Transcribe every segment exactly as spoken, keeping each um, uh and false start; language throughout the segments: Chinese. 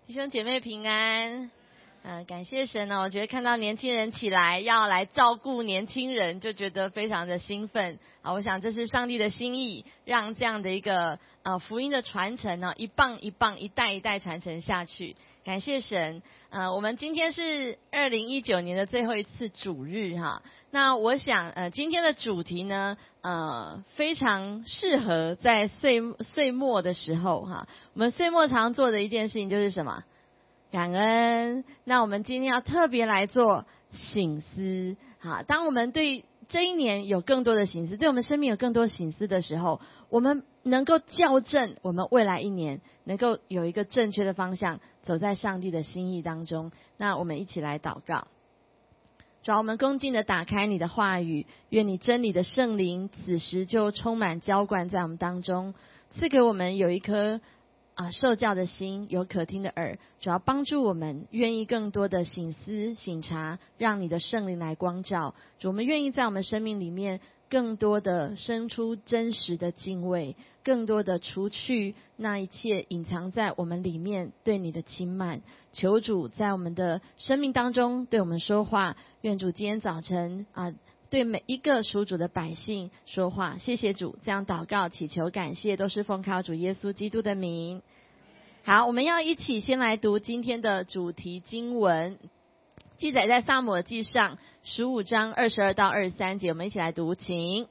弟兄姐妹平安，呃，感谢神呢、哦。我觉得看到年轻人起来要来照顾年轻人，就觉得非常的兴奋啊！我想这是上帝的心意，让这样的一个呃福音的传承呢，一棒一棒、一代一代传承下去。感谢神，呃，我们今天是二零一九年的最后一次主日哈。那我想，呃，今天的主题呢，呃，非常适合在岁岁末的时候哈。我们岁末常做的一件事情就是什么？感恩。那我们今天要特别来做省思。好，当我们对这一年有更多的省思，对我们生命有更多省思的时候，我们能够校正我们未来一年，能够有一个正确的方向，走在上帝的心意当中。那我们一起来祷告。主啊，我们恭敬地打开你的话语，愿你真理的圣灵此时就充满浇灌在我们当中，赐给我们有一颗啊受教的心，有可听的耳。主要帮助我们愿意更多的省思省察，让你的圣灵来光照。主，我们愿意在我们生命里面更多的生出真实的敬畏，更多的除去那一切隐藏在我们里面对你的轻慢。求主在我们的生命当中对我们说话，愿主今天早晨啊对每一个属主的百姓说话。谢谢主，这样祷告祈求感谢都是奉靠主耶稣基督的名。好，我们要一起先来读今天的主题经文，记载在撒母耳记上十五章二十二到二十三节，我们一起来读，请。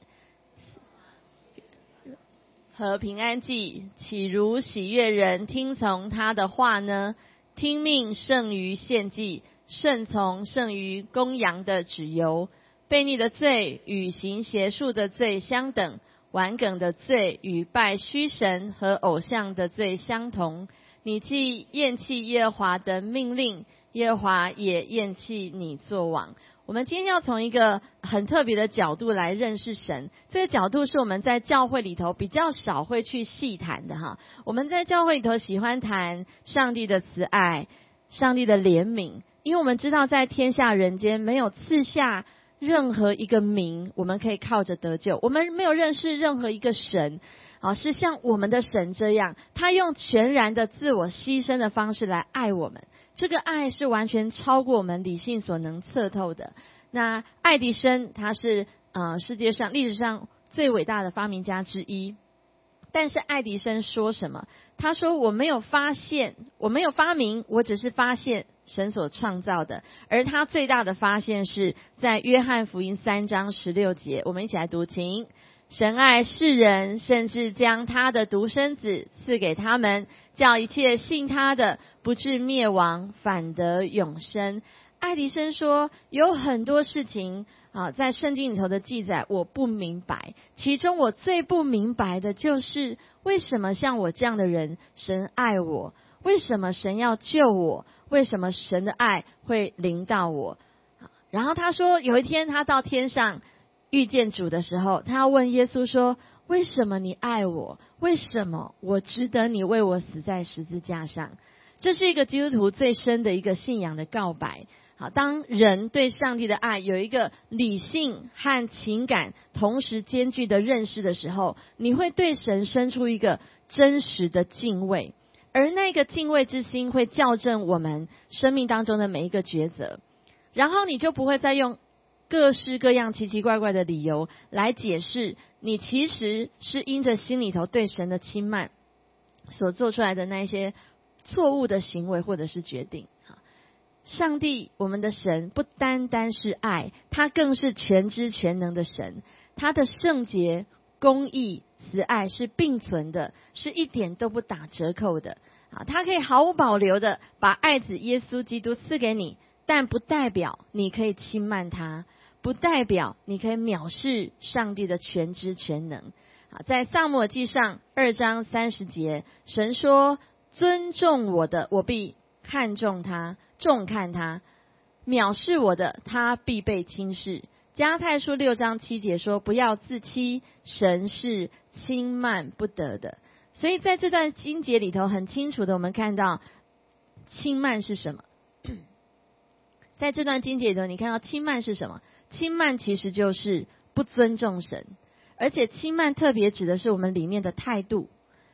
和平安祭岂如喜悦人听从他的话呢？听命胜于献祭，顺从胜于公羊的脂油。悖逆的罪与行邪术的罪相等，顽梗的罪与拜虚神和偶像的罪相同。你既厌弃耶和华的命令，耶和华也厌弃你作王。我们今天要从一个很特别的角度来认识神，这个角度是我们在教会里头比较少会去细谈的哈。我们在教会里头喜欢谈上帝的慈爱，上帝的怜悯，因为我们知道在天下人间没有赐下任何一个名我们可以靠着得救，我们没有认识任何一个神啊，是像我们的神这样，他用全然的自我牺牲的方式来爱我们。这个爱是完全超过我们理性所能测透的。那爱迪生他是呃世界上历史上最伟大的发明家之一，但是爱迪生说什么？他说我没有发现，我没有发明，我只是发现神所创造的。而他最大的发现是在约翰福音三章十六节，我们一起来读，请。神爱世人，甚至将他的独生子赐给他们，叫一切信他的不至灭亡，反得永生。爱迪生说有很多事情啊，在圣经里头的记载我不明白，其中我最不明白的就是为什么像我这样的人神爱我，为什么神要救我，为什么神的爱会临到我。然后他说有一天他到天上遇见主的时候，他要问耶稣说，为什么你爱我？为什么我值得你为我死在十字架上？这是一个基督徒最深的一个信仰的告白。好，当人对上帝的爱有一个理性和情感同时兼具的认识的时候，你会对神生出一个真实的敬畏，而那个敬畏之心会校正我们生命当中的每一个抉择，然后你就不会再用各式各样奇奇怪怪的理由来解释你其实是因着心里头对神的轻慢所做出来的那些错误的行为或者是决定。上帝我们的神不单单是爱，他更是全知全能的神，他的圣洁、公义、慈爱是并存的，是一点都不打折扣的。他可以毫无保留的把爱子耶稣基督赐给你，但不代表你可以轻慢他，不代表你可以藐视上帝的全知全能。在撒母耳记上二章三十节，神说，尊重我的，我必看重他，重看他；藐视我的，他必被轻视。加太书六章七节说，不要自欺，神是轻慢不得的。所以在这段经节里头很清楚的我们看到轻慢是什么。在这段经节里头你看到轻慢是什么？轻慢其实就是不尊重神，而且轻慢特别指的是我们里面的态度。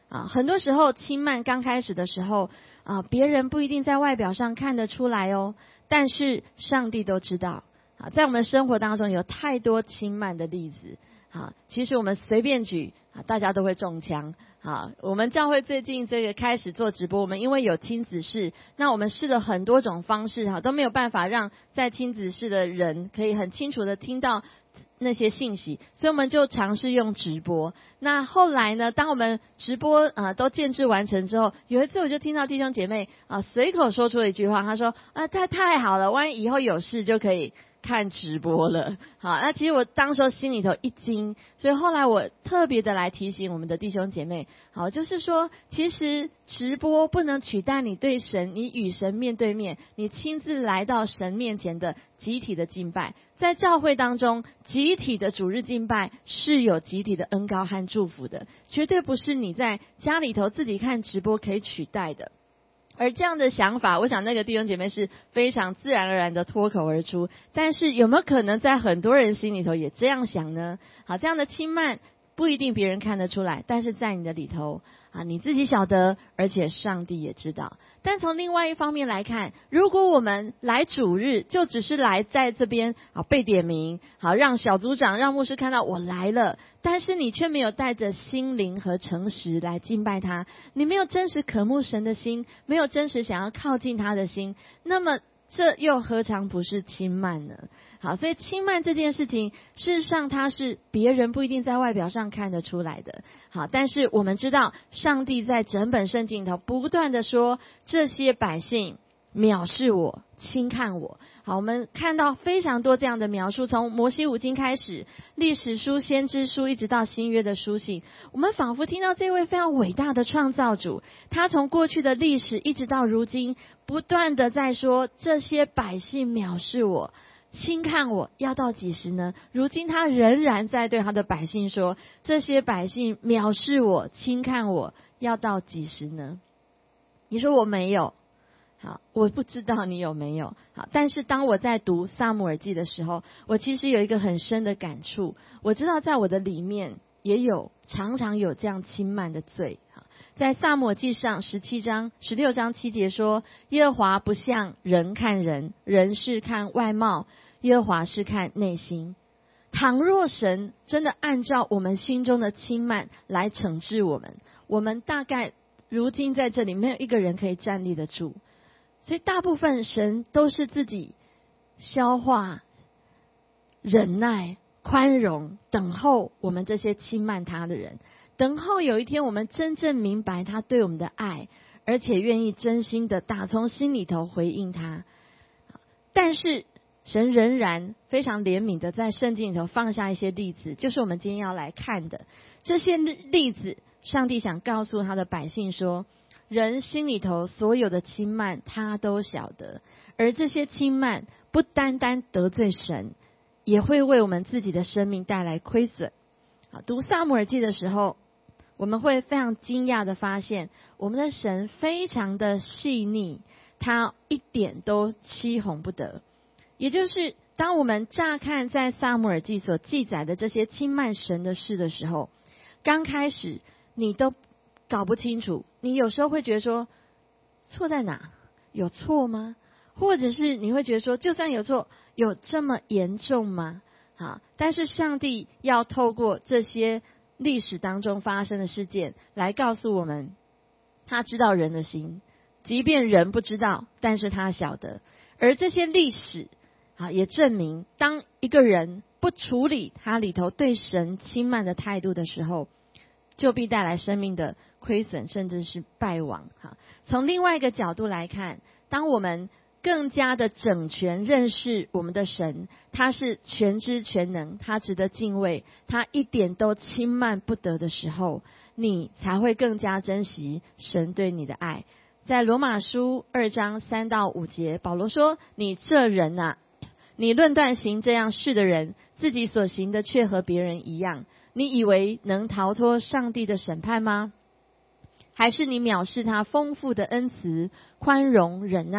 啊，很多时候轻慢刚开始的时候啊，别人不一定在外表上看得出来哦，但是上帝都知道。啊，在我们生活当中有太多轻慢的例子。啊，其实我们随便举啊，大家都会中枪。好，我们教会最近这个开始做直播，我们因为有亲子室，那我们试了很多种方式哈，都没有办法让在亲子室的人可以很清楚的听到那些信息，所以我们就尝试用直播。那后来呢，当我们直播啊、呃、都建制完成之后，有一次我就听到弟兄姐妹啊、呃、随口说出了一句话，他说啊，太太好了，万一以后有事就可以看直播了。好，那其实我当时候心里头一惊，所以后来我特别的来提醒我们的弟兄姐妹，好，就是说其实直播不能取代你对神，你与神面对面，你亲自来到神面前的集体的敬拜。在教会当中，集体的主日敬拜是有集体的恩膏和祝福的，绝对不是你在家里头自己看直播可以取代的。而这样的想法，我想那个弟兄姐妹是非常自然而然的脱口而出。但是有没有可能在很多人心里头也这样想呢？好，这样的轻慢不一定别人看得出来，但是在你的里头啊，你自己晓得，而且上帝也知道。但从另外一方面来看，如果我们来主日就只是来在这边啊被点名，好让小组长让牧师看到我来了，但是你却没有带着心灵和诚实来敬拜他，你没有真实渴慕神的心，没有真实想要靠近他的心，那么这又何尝不是轻慢呢？好，所以轻慢这件事情，事实上它是别人不一定在外表上看得出来的。好，但是我们知道，上帝在整本圣经里头不断的说，这些百姓藐视我，轻看我。好，我们看到非常多这样的描述，从摩西五经开始，历史书、先知书，一直到新约的书信，我们仿佛听到这位非常伟大的创造主，他从过去的历史一直到如今，不断的在说，这些百姓藐视我，轻看我，要到几时呢？如今他仍然在对他的百姓说，这些百姓藐视我，轻看我，要到几时呢？你说我没有，好，我不知道你有没有。好，但是当我在读撒母耳记的时候，我其实有一个很深的感触，我知道在我的里面也有常常有这样轻慢的罪。在撒母耳记上十七章十六章七节说，耶和华不像人看人，人是看外貌，耶和华是看内心。倘若神真的按照我们心中的轻慢来惩治我们，我们大概如今在这里没有一个人可以站立得住。所以大部分神都是自己消化、忍耐、宽容，等候我们这些轻慢他的人，等候有一天我们真正明白他对我们的爱，而且愿意真心的打从心里头回应他。但是神仍然非常怜悯的在圣经里头放下一些例子，就是我们今天要来看的这些例子。上帝想告诉他的百姓说，人心里头所有的轻慢他都晓得，而这些轻慢不单单得罪神，也会为我们自己的生命带来亏损。读撒母耳记的时候，我们会非常惊讶的发现，我们的神非常的细腻，他一点都欺哄不得。也就是当我们乍看在撒母耳记所记载的这些轻慢神的事的时候，刚开始你都搞不清楚，你有时候会觉得说，错在哪？有错吗？或者是你会觉得说，就算有错，有这么严重吗？好，但是上帝要透过这些历史当中发生的事件来告诉我们，他知道人的心，即便人不知道，但是他晓得。而这些历史啊，也证明当一个人不处理他里头对神轻慢的态度的时候，就必带来生命的亏损，甚至是败亡。哈，从另外一个角度来看，当我们更加的整全认识我们的神，他是全知全能，他值得敬畏，他一点都轻慢不得的时候，你才会更加珍惜神对你的爱。在罗马书二章三到五节，保罗说，你这人啊，你论断行这样事的人，自己所行的却和别人一样，你以为能逃脱上帝的审判吗？还是你藐视他丰富的恩慈、宽容、忍耐，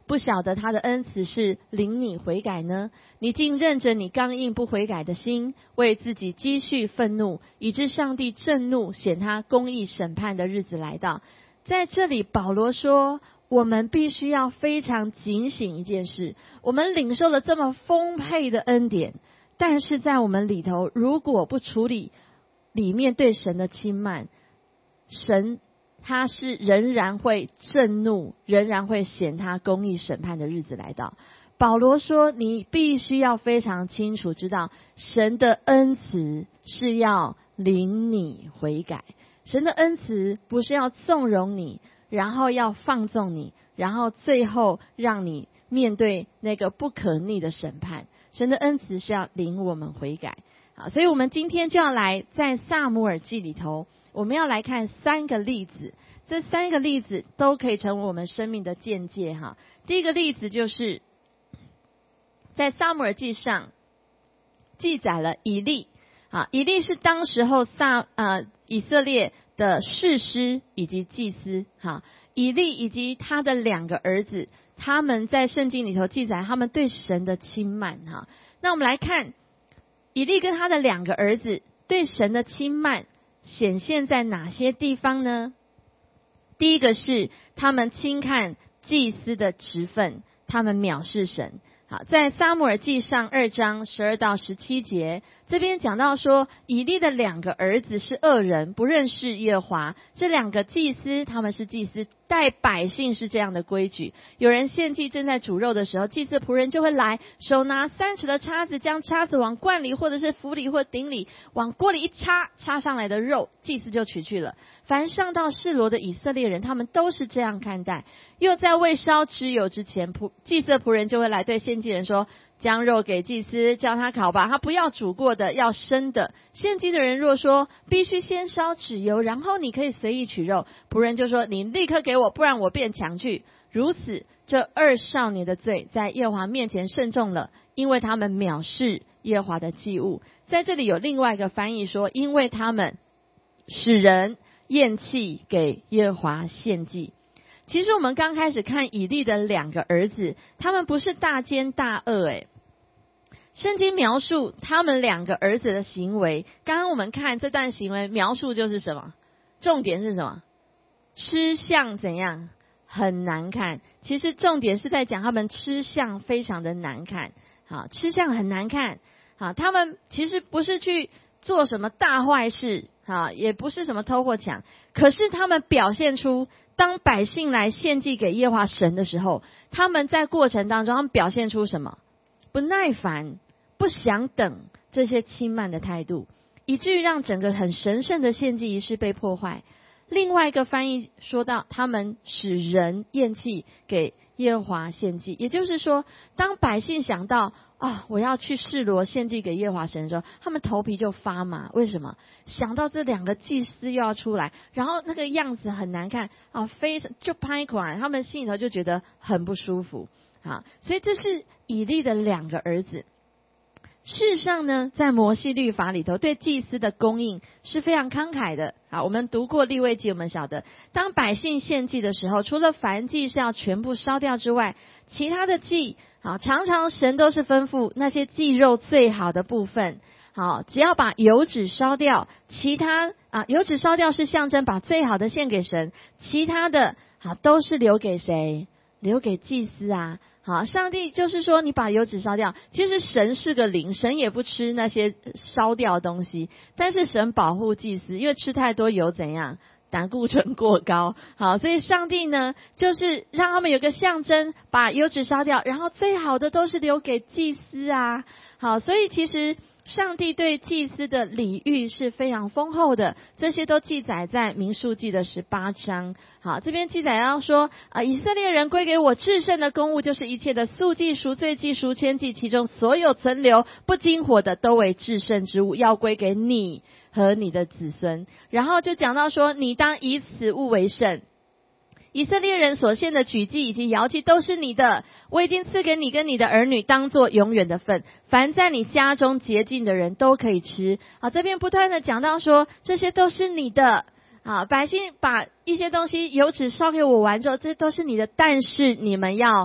不晓得他的恩慈是领你悔改呢？你竟任着你刚硬不悔改的心，为自己积蓄愤怒，以致上帝震怒，显他公义审判的日子来到。在这里保罗说，我们必须要非常警醒一件事，我们领受了这么丰沛的恩典，但是在我们里头如果不处理里面对神的轻慢，神他是仍然会震怒，仍然会显他公义审判的日子来到。保罗说，你必须要非常清楚知道，神的恩慈是要领你悔改，神的恩慈不是要纵容你，然后要放纵你，然后最后让你面对那个不可逆的审判。神的恩慈是要领我们悔改。好，所以我们今天就要来在撒母耳记里头，我们要来看三个例子，这三个例子都可以成为我们生命的见解哈。第一个例子就是在撒母耳记上记载了以利，啊，以利是当时候撒呃以色列的士师以及祭司，哈，以利以及他的两个儿子，他们在圣经里头记载他们对神的轻慢哈。那我们来看以利跟他的两个儿子对神的轻慢显现在哪些地方呢？第一个是他们轻看祭司的职分，他们藐视神。好，在撒母耳记上二章十二到十七节，这边讲到说，以利的两个儿子是恶人，不认识耶和华。这两个祭司，他们是祭司，带百姓是这样的规矩。有人献祭正在煮肉的时候，祭司仆人就会来，手拿三尺的叉子，将叉子往罐里或者是釜里或鼎里往锅里一插，插上来的肉，祭司就取去了。凡上到示罗的以色列人，他们都是这样看待。又在未烧脂油之前，仆祭司仆人就会来对献祭人说，将肉给祭司，叫他烤吧，他不要煮过的，要生的。献祭的人若说必须先烧脂油，然后你可以随意取肉，仆人就说，你立刻给我，不然我便强去。如此，这二少年的罪在耶和华面前甚重了，因为他们藐视耶和华的祭物。在这里有另外一个翻译说，因为他们使人厌弃给耶和华献祭。其实我们刚开始看以利的两个儿子，他们不是大奸大恶诶。圣经描述他们两个儿子的行为，刚刚我们看这段行为描述就是什么？重点是什么？吃相怎样？很难看。其实重点是在讲他们吃相非常的难看。好，吃相很难看。好，他们其实不是去做什么大坏事，好，也不是什么偷或抢，可是他们表现出，当百姓来献祭给耶和华神的时候，他们在过程当中，他们表现出什么？不耐烦，不想等，这些轻慢的态度，以至于让整个很神圣的献祭仪式被破坏。另外一个翻译说到，他们使人厌弃给耶和华献祭，也就是说，当百姓想到啊，我要去示罗献祭给耶和华神的时候，他们头皮就发麻。为什么？想到这两个祭司又要出来，然后那个样子很难看啊，非常就拍款，他们心里头就觉得很不舒服啊。所以这是以利的两个儿子。事实上呢，在摩西律法里头，对祭司的供应是非常慷慨的。好，我们读过利未记，我们晓得，当百姓献祭的时候，除了燔祭是要全部烧掉之外，其他的祭，好，常常神都是吩咐那些祭肉最好的部分，好，只要把油脂烧掉，其他啊，油脂烧掉是象征把最好的献给神，其他的好都是留给谁？留给祭司啊。好，上帝就是说你把油脂烧掉，其实神是个灵，神也不吃那些烧掉的东西，但是神保护祭司，因为吃太多油怎样？胆固醇过高。好，所以上帝呢，就是让他们有个象征，把油脂烧掉，然后最好的都是留给祭司啊。好，所以其实上帝对祭司的礼遇是非常丰厚的，这些都记载在民数记的十八章。好，这边记载到说啊，以色列人归给我至圣的公物，就是一切的素祭、赎罪祭、赎愆祭，其中所有存留不经火的，都为至圣之物，要归给你和你的子孙。然后就讲到说，你当以此物为圣。以色列人所献的举祭以及摇祭都是你的，我已经赐给你跟你的儿女当作永远的份，凡在你家中洁净的人都可以吃。好，这边不断的讲到说，这些都是你的。好，百姓把一些东西油脂烧给我完之后，这都是你的，但是你们要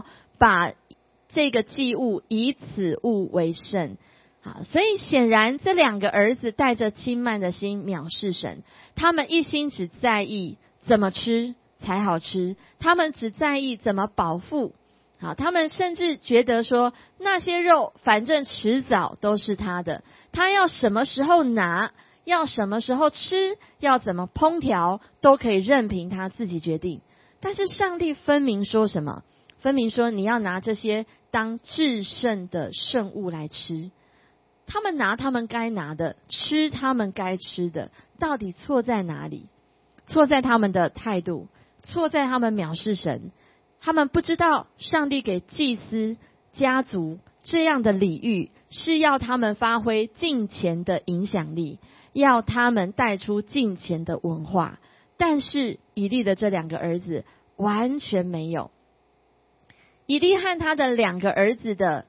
把这个祭物以此物为圣。好，所以显然这两个儿子带着轻慢的心藐视神，他们一心只在意怎么吃才好吃，他们只在意怎么饱腹。好，他们甚至觉得说那些肉反正迟早都是他的，他要什么时候拿，要什么时候吃，要怎么烹调，都可以任凭他自己决定。但是上帝分明说什么？分明说你要拿这些当至圣的圣物来吃。他们拿他们该拿的，吃他们该吃的，到底错在哪里？错在他们的态度，错在他们藐视神。他们不知道上帝给祭司家族这样的礼遇，是要他们发挥敬虔的影响力，要他们带出敬虔的文化。但是以利的这两个儿子完全没有。以利和他的两个儿子的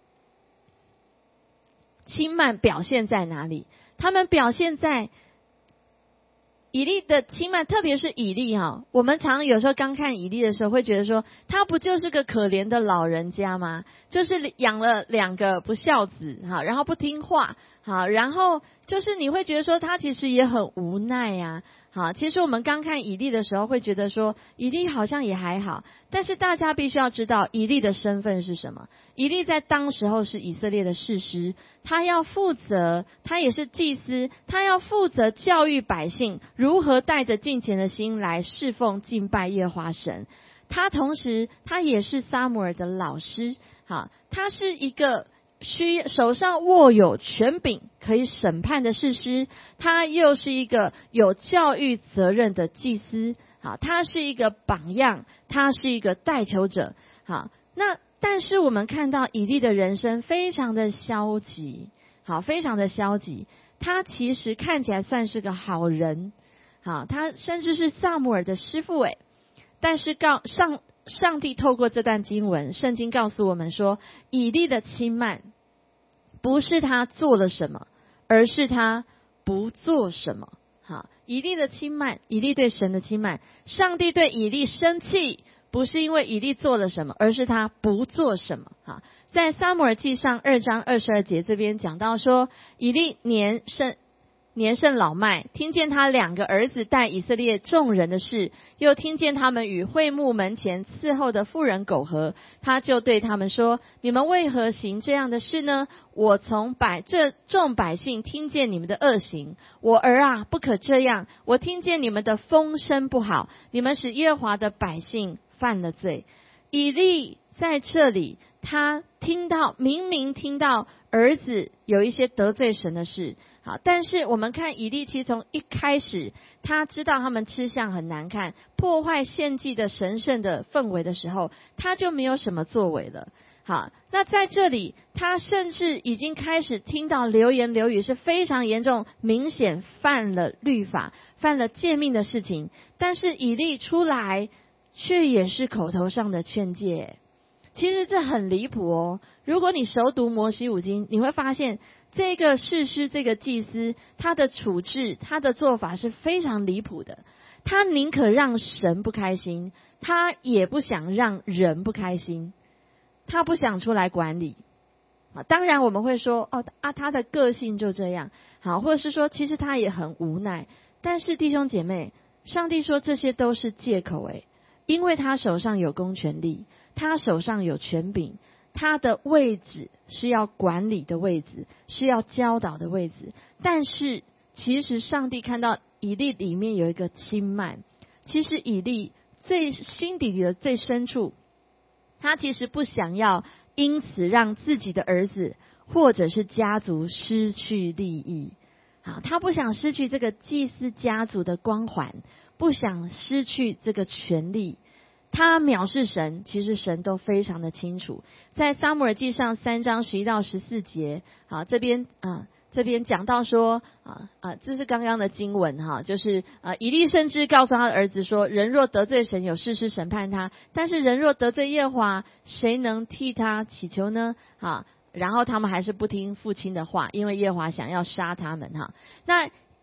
轻慢表现在哪里？他们表现在以利的轻慢，特别是以利哈，我们常有时候刚看以利的时候，会觉得说，他不就是个可怜的老人家吗？就是养了两个不孝子哈，然后不听话好，然后就是你会觉得说，他其实也很无奈呀。好，其实我们刚看以利的时候，会觉得说，以利好像也还好，但是大家必须要知道，以利的身份是什么？以利在当时候是以色列的士师，他要负责，他也是祭司，他要负责教育百姓如何带着敬虔的心来侍奉敬拜耶和华神。他同时，他也是撒母耳的老师，好，他是一个需手上握有权柄可以审判的士师，他又是一个有教育责任的祭司，好，他是一个榜样，他是一个代求者。好，那但是我们看到以利的人生非常的消极，好，非常的消极。他其实看起来算是个好人，好，他甚至是撒母耳的师父诶，但是告上上帝透过这段经文，圣经告诉我们说，以利的轻慢不是他做了什么，而是他不做什么。好，以利的轻慢，以利对神的轻慢，上帝对以利生气，不是因为以利做了什么，而是他不做什么。好，在撒母耳记上二章二十二节这边讲到说，以利年甚年甚老迈，听见他两个儿子带以色列众人的事，又听见他们与会幕门前伺候的妇人苟合，他就对他们说，你们为何行这样的事呢？我从百这众百姓听见你们的恶行，我儿啊，不可这样。我听见你们的风声不好，你们使耶和华的百姓犯了罪。以利在这里，他听到明明听到儿子有一些得罪神的事，好，但是我们看以利其实从一开始，他知道他们吃相很难看，破坏献祭的神圣的氛围的时候，他就没有什么作为了。好，那在这里，他甚至已经开始听到流言流语，是非常严重，明显犯了律法，犯了诫命的事情。但是以利出来，却也是口头上的劝诫。其实这很离谱哦。如果你熟读摩西五经，你会发现这个士师，这个祭司，他的处置，他的做法是非常离谱的。他宁可让神不开心，他也不想让人不开心，他不想出来管理。当然我们会说，哦啊，他的个性就这样，好，或者是说其实他也很无奈。但是弟兄姐妹，上帝说这些都是借口诶，因为他手上有公权力，他手上有权柄，他的位置是要管理的位置，是要教导的位置。但是其实上帝看到以利里面有一个轻慢，其实以利最心底里的最深处，他其实不想要因此让自己的儿子或者是家族失去利益。好，他不想失去这个祭司家族的光环，不想失去这个权利。他藐视神，其实神都非常的清楚。在撒母耳记上三章十一到十四节，好，这边啊，这边讲到说啊啊，这是刚刚的经文哈，就是啊，以利甚至告诉他的儿子说，人若得罪神，有士师审判他；但是人若得罪耶和华，谁能替他祈求呢？啊，然后他们还是不听父亲的话，因为耶和华想要杀他们哈。那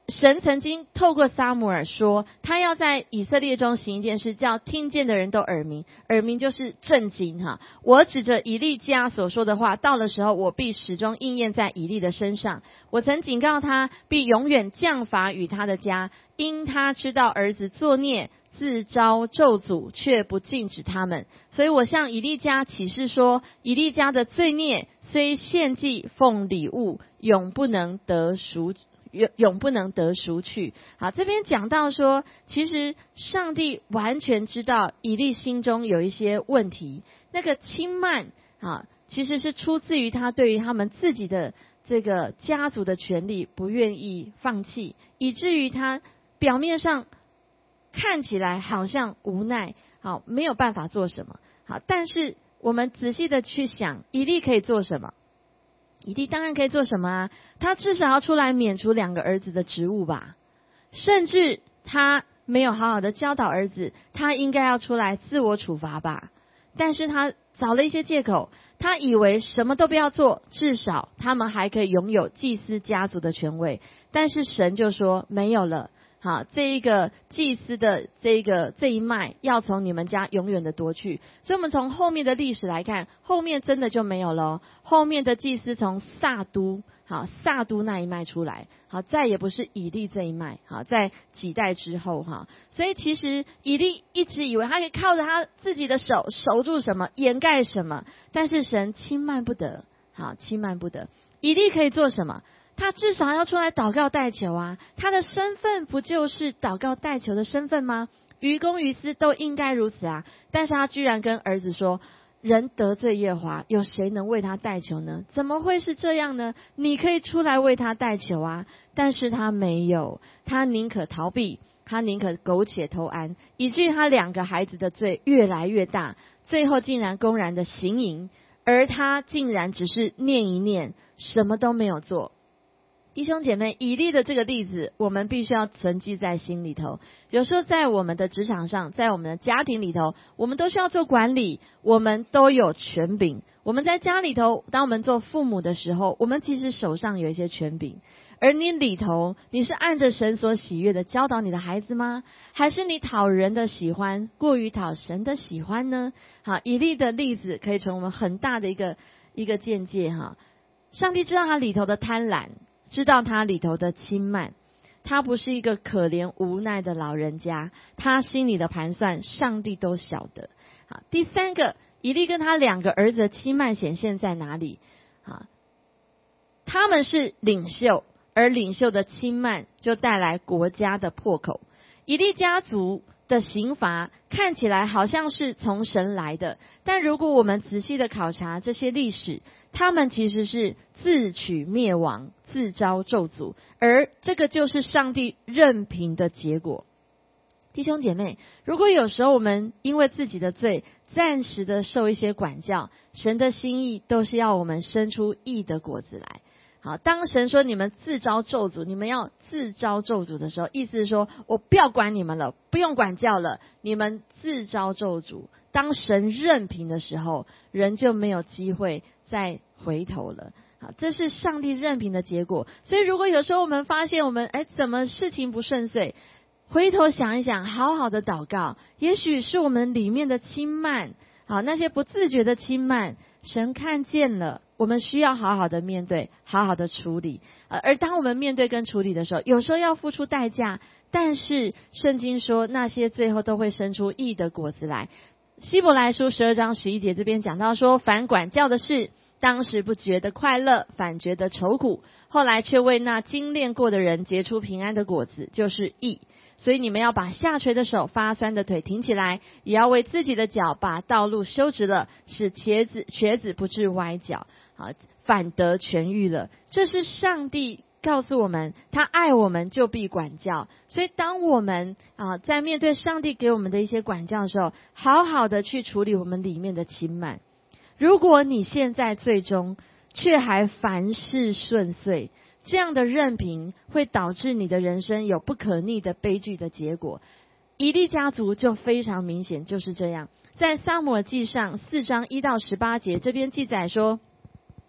神曾经透过撒母耳说，他要在以色列中行一件事，叫听见的人都耳鸣。耳鸣就是震惊哈。我指着以利家所说的话，到的时候，我必始终应验在以利的身上。我曾警告他，必永远降罚与他的家，因他知道儿子作孽，自招咒诅，却不禁止他们。所以我向以利家起誓说，以利家的罪孽虽献祭奉礼物，永不能得赎永永不能得赎去。好，这边讲到说，其实上帝完全知道以利心中有一些问题，那个轻慢啊，其实是出自于他对于他们自己的这个家族的权利不愿意放弃，以至于他表面上看起来好像无奈，好没有办法做什么。好，但是我们仔细的去想，以利可以做什么？以利当然可以做什么啊？他至少要出来免除两个儿子的职务吧，甚至他没有好好的教导儿子，他应该要出来自我处罚吧。但是他找了一些借口，他以为什么都不要做，至少他们还可以拥有祭司家族的权位。但是神就说没有了。好，这一个祭司的这一个这一脉要从你们家永远的夺去。所以我们从后面的历史来看，后面真的就没有了。后面的祭司从撒都，好，撒都那一脉出来，好，再也不是以利这一脉，好，在几代之后哈。所以其实以利一直以为他可以靠着他自己的手守住什么，掩盖什么，但是神轻慢不得，好，轻慢不得。以利可以做什么？他至少要出来祷告代求啊，他的身份不就是祷告代求的身份吗？于公于私都应该如此啊。但是他居然跟儿子说，人得罪耶和华，有谁能为他代求呢？怎么会是这样呢？你可以出来为他代求啊。但是他没有，他宁可逃避，他宁可苟且偷安，以至于他两个孩子的罪越来越大，最后竟然公然的行淫，而他竟然只是念一念，什么都没有做。弟兄姐妹，以利的这个例子我们必须要存记在心里头。有时候在我们的职场上，在我们的家庭里头，我们都需要做管理，我们都有权柄。我们在家里头，当我们做父母的时候，我们其实手上有一些权柄。而你里头，你是按着神所喜悦的教导你的孩子吗？还是你讨人的喜欢过于讨神的喜欢呢？好，以利的例子可以从我们很大的一个一个见解哈。上帝知道他里头的贪婪，知道他里头的轻慢，他不是一个可怜无奈的老人家，他心里的盘算上帝都晓得。好，第三个，以利跟他两个儿子的轻慢显现在哪里？好，他们是领袖，而领袖的轻慢就带来国家的破口。以利家族的刑罚看起来好像是从神来的，但如果我们仔细的考察这些历史，他们其实是自取灭亡，自招咒诅，而这个就是上帝任凭的结果。弟兄姐妹，如果有时候我们因为自己的罪暂时的受一些管教，神的心意都是要我们生出义的果子来。好，当神说你们自招咒诅，你们要自招咒诅的时候，意思是说我不要管你们了，不用管教了，你们自招咒诅。当神任凭的时候，人就没有机会再回头了。好，这是上帝任凭的结果。所以如果有时候我们发现我们哎怎么事情不顺遂，回头想一想，好好的祷告，也许是我们里面的轻慢，好，那些不自觉的轻慢，神看见了，我们需要好好的面对，好好的处理。呃，而当我们面对跟处理的时候，有时候要付出代价，但是圣经说那些最后都会生出义的果子来。希伯来书十二章十一节这边讲到说，凡管教的事，当时不觉得快乐，反觉得愁苦，后来却为那精炼过的人结出平安的果子，就是义。所以你们要把下垂的手、发酸的腿挺起来，也要为自己的脚把道路修直了，使瘸子瘸子不致歪脚，啊，反得痊愈了。这是上帝告诉我们，他爱我们就必管教。所以当我们啊在面对上帝给我们的一些管教的时候，好好的去处理我们里面的轻慢。如果你现在最终却还凡事顺遂，这样的任凭会导致你的人生有不可逆的悲剧的结果。以利家族就非常明显就是这样。在撒母耳记上四章一到十八节，这边记载说，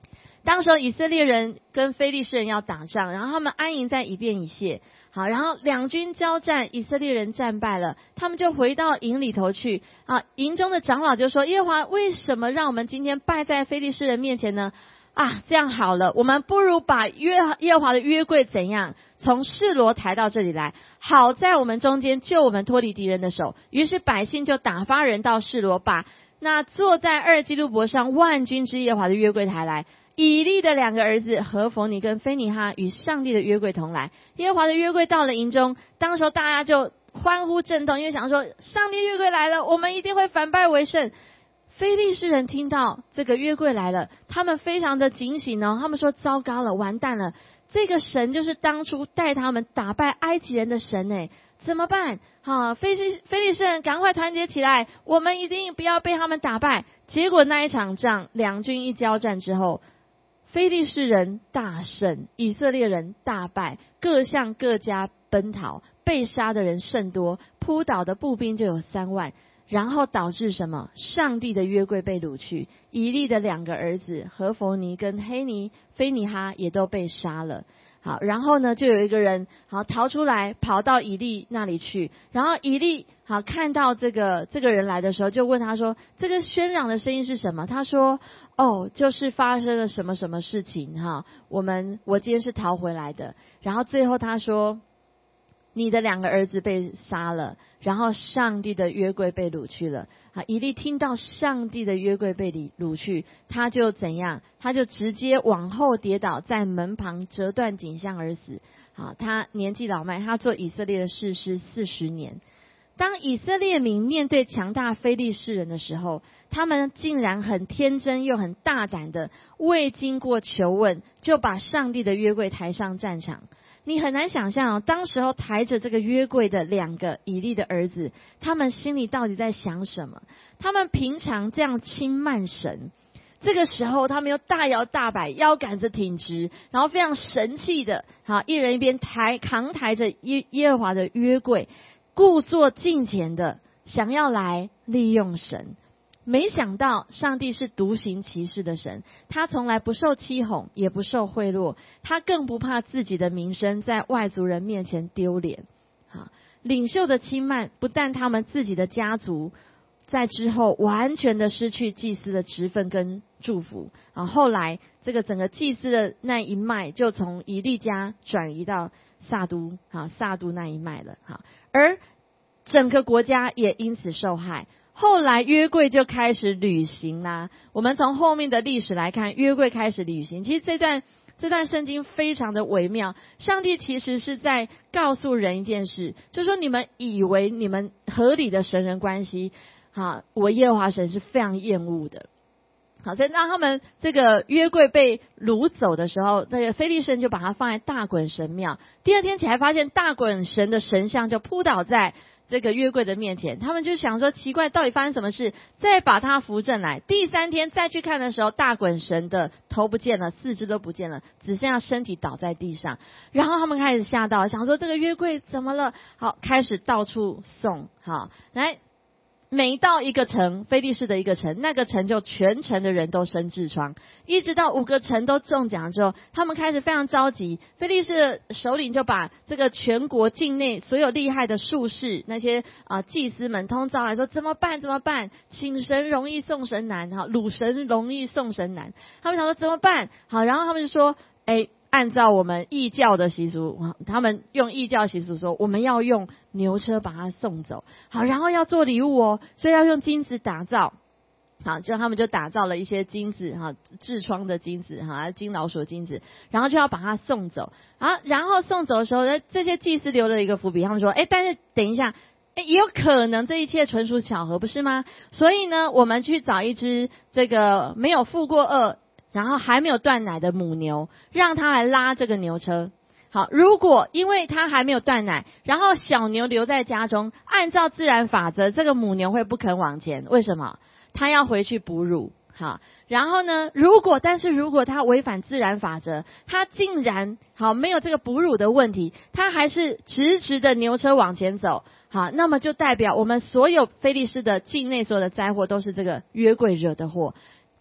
当时候以色列人跟非利士人要打仗，然后他们安营在以便以谢。好，然后两军交战，以色列人战败了，他们就回到营里头去啊。营中的长老就说：耶和华为什么让我们今天败在非利士人面前呢？啊，这样好了，我们不如把约耶和华的约柜怎样从示罗抬到这里来，好在我们中间救我们脱离敌人的手。于是百姓就打发人到示罗，把那坐在二基路伯上万军之耶和华的约柜抬来。以利的两个儿子何弗尼跟非尼哈与上帝的约柜同来。耶和华的约柜到了营中，当时候大家就欢呼震动，因为想说上帝约柜来了，我们一定会反败为胜。非利士人听到这个约柜来了，他们非常的警醒哦，他们说糟糕了，完蛋了，这个神就是当初带他们打败埃及人的神诶，怎么办？好，非利非利士人赶快团结起来，我们一定不要被他们打败。结果那一场仗，两军一交战之后，非利士人大胜，以色列人大败，各向各家奔逃，被杀的人甚多，扑倒的步兵就有三万。然后导致什么？上帝的约柜被掳去，以利的两个儿子何弗尼跟黑尼菲尼哈也都被杀了。好，然后呢，就有一个人好逃出来，跑到以利那里去。然后以利好看到这个这个人来的时候，就问他说：“这个喧嚷的声音是什么？”他说：“哦，就是发生了什么什么事情哈。我们我今天是逃回来的。”然后最后他说：“你的两个儿子被杀了，然后上帝的约柜被掳去了。”啊，以利听到上帝的约柜被掳去，他就怎样？他就直接往后跌倒，在门旁折断颈项而死。好，他年纪老迈，他做以色列的士师四十年。当以色列民面对强大非利士人的时候，他们竟然很天真又很大胆的，未经过求问，就把上帝的约柜抬上战场。你很难想象哦，当时候抬着这个约柜的两个以利的儿子，他们心里到底在想什么？他们平常这样轻慢神，这个时候他们又大摇大摆，腰杆子挺直，然后非常神气的，好，一人一边抬扛抬着耶耶和华的约柜，故作敬虔的想要来利用神。没想到上帝是独行其事的神，他从来不受欺哄，也不受贿赂，他更不怕自己的名声在外族人面前丢脸。好，领袖的轻慢不但他们自己的家族在之后完全的失去祭司的职分跟祝福啊，后来这个整个祭司的那一脉就从以利家转移到撒都啊撒都那一脉了。好，而整个国家也因此受害。后来约柜就开始旅行啦。我们从后面的历史来看，约柜开始旅行。其实这段这段圣经非常的微妙。上帝其实是在告诉人一件事，就是说你们以为你们合理的神人关系，好，我耶和华神是非常厌恶的。好，所以当他们这个约柜被掳走的时候，那个非利士人就把它放在大衮神庙。第二天起来发现大衮神的神像就扑倒在这个约柜的面前，他们就想说奇怪，到底发生什么事？再把他扶正来。第三天再去看的时候，大衮神的头不见了，四肢都不见了，只剩下身体倒在地上。然后他们开始吓到，想说这个约柜怎么了？好，开始到处送。好，来。每到一个城，非利士的一个城，那个城就全城的人都生痔疮，一直到五个城都中奖之后，他们开始非常着急。非利士的首领就把这个全国境内所有厉害的术士，那些啊、呃、祭司们通召来说怎么办？怎么办？请神容易送神难，哈，掳神容易送神难。他们想说怎么办？好，然后他们就说，哎。按照我们异教的习俗，他们用异教习俗说，我们要用牛车把它送走。好，然后要做礼物哦，所以要用金子打造。好，就他们就打造了一些金子，哈，痔疮的金子，哈，金老鼠的金子，然后就要把它送走。啊，然后送走的时候，这些祭司留了一个伏笔，他们说，哎，但是等一下，哎，也有可能这一切纯属巧合，不是吗？所以呢，我们去找一只这个没有负过恶，然后还没有断奶的母牛，让它来拉这个牛车。好，如果因为它还没有断奶，然后小牛留在家中，按照自然法则，这个母牛会不肯往前。为什么？它要回去哺乳。好，然后呢，如果但是如果它违反自然法则，它竟然好没有这个哺乳的问题，它还是直直的牛车往前走。好，那么就代表我们所有非利士的境内所有的灾祸都是这个约柜惹的祸。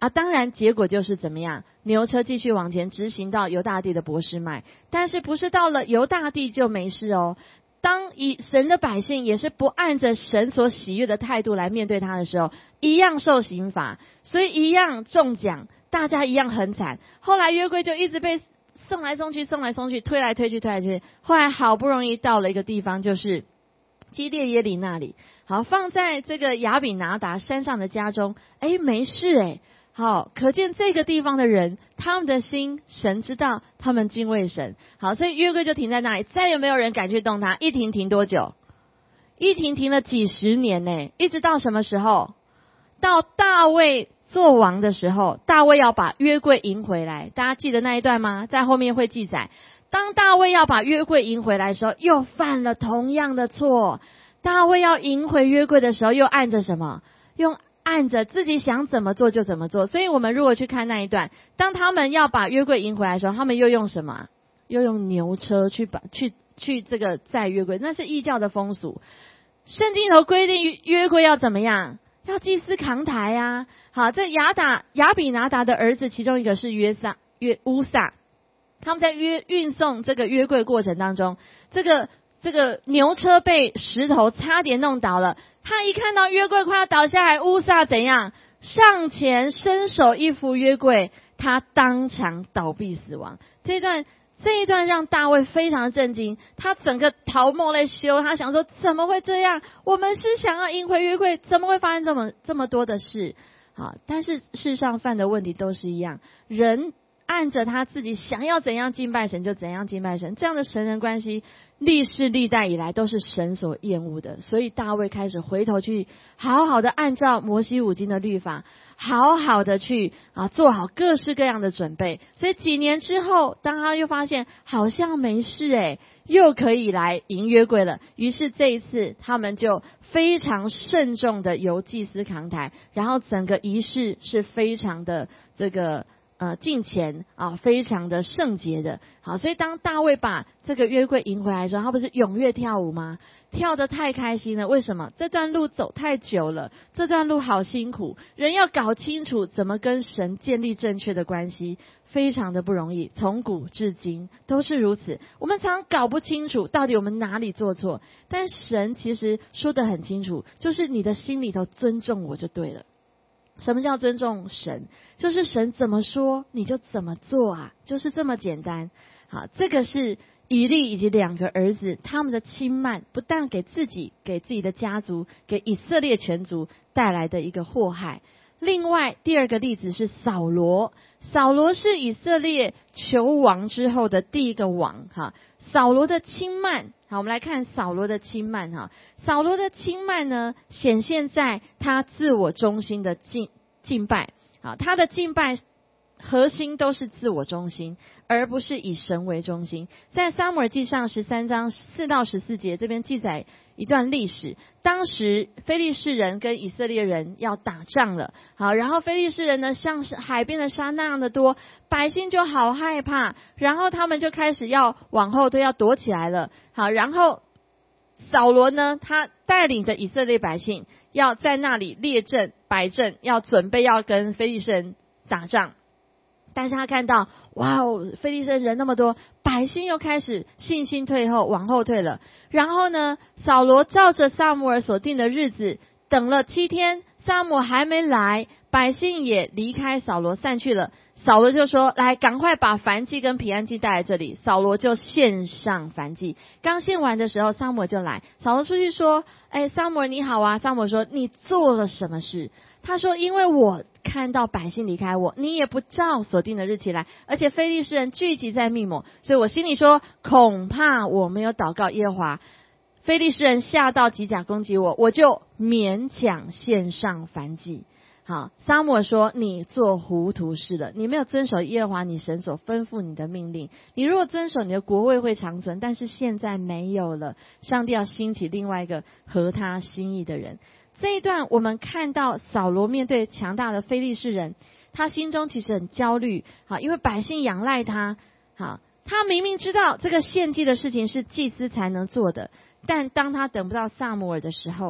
啊，当然结果就是怎么样？牛车继续往前直行到犹大地的伯示麦，但是不是到了犹大地就没事哦。当以神的百姓也是不按着神所喜悦的态度来面对他的时候，一样受刑罚，所以一样中奖，大家一样很惨。后来约柜就一直被送来送去，送来送去，推来推去，推来推去。后来好不容易到了一个地方，就是基列耶琳那里，好放在这个亚比拿达山上的家中，哎，没事哎。好，可见这个地方的人，他们的心，神知道，他们敬畏神。好，所以约柜就停在那里，再也没有人敢去动它。一停停多久？一停停了几十年呢，一直到什么时候？到大卫做王的时候，大卫要把约柜迎回来。大家记得那一段吗？在后面会记载。当大卫要把约柜迎回来的时候，又犯了同样的错。大卫要迎回约柜的时候，又按着什么？用按着自己想怎么做就怎么做。所以我们如果去看那一段，当他们要把约柜迎回来的时候，他们又用什么？又用牛车去把去去这个载约柜，那是异教的风俗。圣经头规定约柜要怎么样？要祭司扛抬啊。好，这亚达亚比拿达的儿子其中一个是约撒约乌撒，他们在约运送这个约柜过程当中，这个这个牛车被石头差点弄倒了。他一看到约柜快要倒下来，乌撒怎样？上前伸手一扶约柜，他当场倒闭死亡。这一段这一段让大卫非常震惊，他整个头毛在修，他想说怎么会这样？我们是想要迎回约柜，怎么会发生这么这么多的事？好，但是世上犯的问题都是一样，人按着他自己想要怎样敬拜神就怎样敬拜神，这样的神人关系历世历代以来都是神所厌恶的。所以大卫开始回头去好好的按照摩西五经的律法，好好的去啊做好各式各样的准备。所以几年之后，当他又发现好像没事诶，又可以来迎约柜了。于是这一次他们就非常慎重的由祭司扛抬，然后整个仪式是非常的这个呃敬虔啊，非常的圣洁的。好，所以当大卫把这个约柜迎回来的时候，他不是踊跃跳舞吗？跳得太开心了。为什么？这段路走太久了，这段路好辛苦，人要搞清楚怎么跟神建立正确的关系，非常的不容易，从古至今都是如此。我们常搞不清楚到底我们哪里做错，但神其实说得很清楚，就是你的心里头尊重我就对了。什么叫尊重神？就是神怎么说你就怎么做啊，就是这么简单。好，这个是以利以及两个儿子他们的轻慢，不但给自己、给自己的家族、给以色列全族带来的一个祸害。另外第二个例子是扫罗，扫罗是以色列求王之后的第一个王哈。扫罗的轻慢，好，我们来看扫罗的轻慢哈。扫罗的轻慢呢，显现在他自我中心的敬敬拜，好，他的敬拜核心都是自我中心，而不是以神为中心。在撒母耳记上十三章四到十四节，这边记载一段历史。当时非利士人跟以色列人要打仗了，好，然后非利士人呢像是海边的沙那样的多，百姓就好害怕，然后他们就开始要往后退，要躲起来了。好，然后扫罗呢，他带领着以色列百姓要在那里列阵摆阵，要准备要跟非利士人打仗。但是他看到，哇哦，非利士人人那么多，百姓又开始信心退后，往后退了。然后呢，扫罗照着撒母耳所定的日子，等了七天，撒母耳还没来，百姓也离开扫罗散去了。扫罗就说：“来，赶快把燔祭跟平安祭带来这里。”扫罗就献上燔祭。刚献完的时候，撒母耳就来。扫罗出去说：“哎，撒母耳你好啊。”撒母耳说：“你做了什么事？”他说：“因为我看到百姓离开我，你也不照所定的日期来，而且非利士人聚集在密抹，所以我心里说，恐怕我没有祷告耶和华，非利士人下到吉甲攻击我，我就勉强献上燔祭。”好，撒母耳说：“你做糊涂事了，你没有遵守耶和华你神所吩咐你的命令。你如果遵守，你的国位会长存，但是现在没有了。上帝要兴起另外一个合他心意的人。”这一段我们看到扫罗面对强大的非利士人，他心中其实很焦虑，好，因为百姓仰赖他，好，他明明知道这个献祭的事情是祭司才能做的，但当他等不到撒母耳的时候，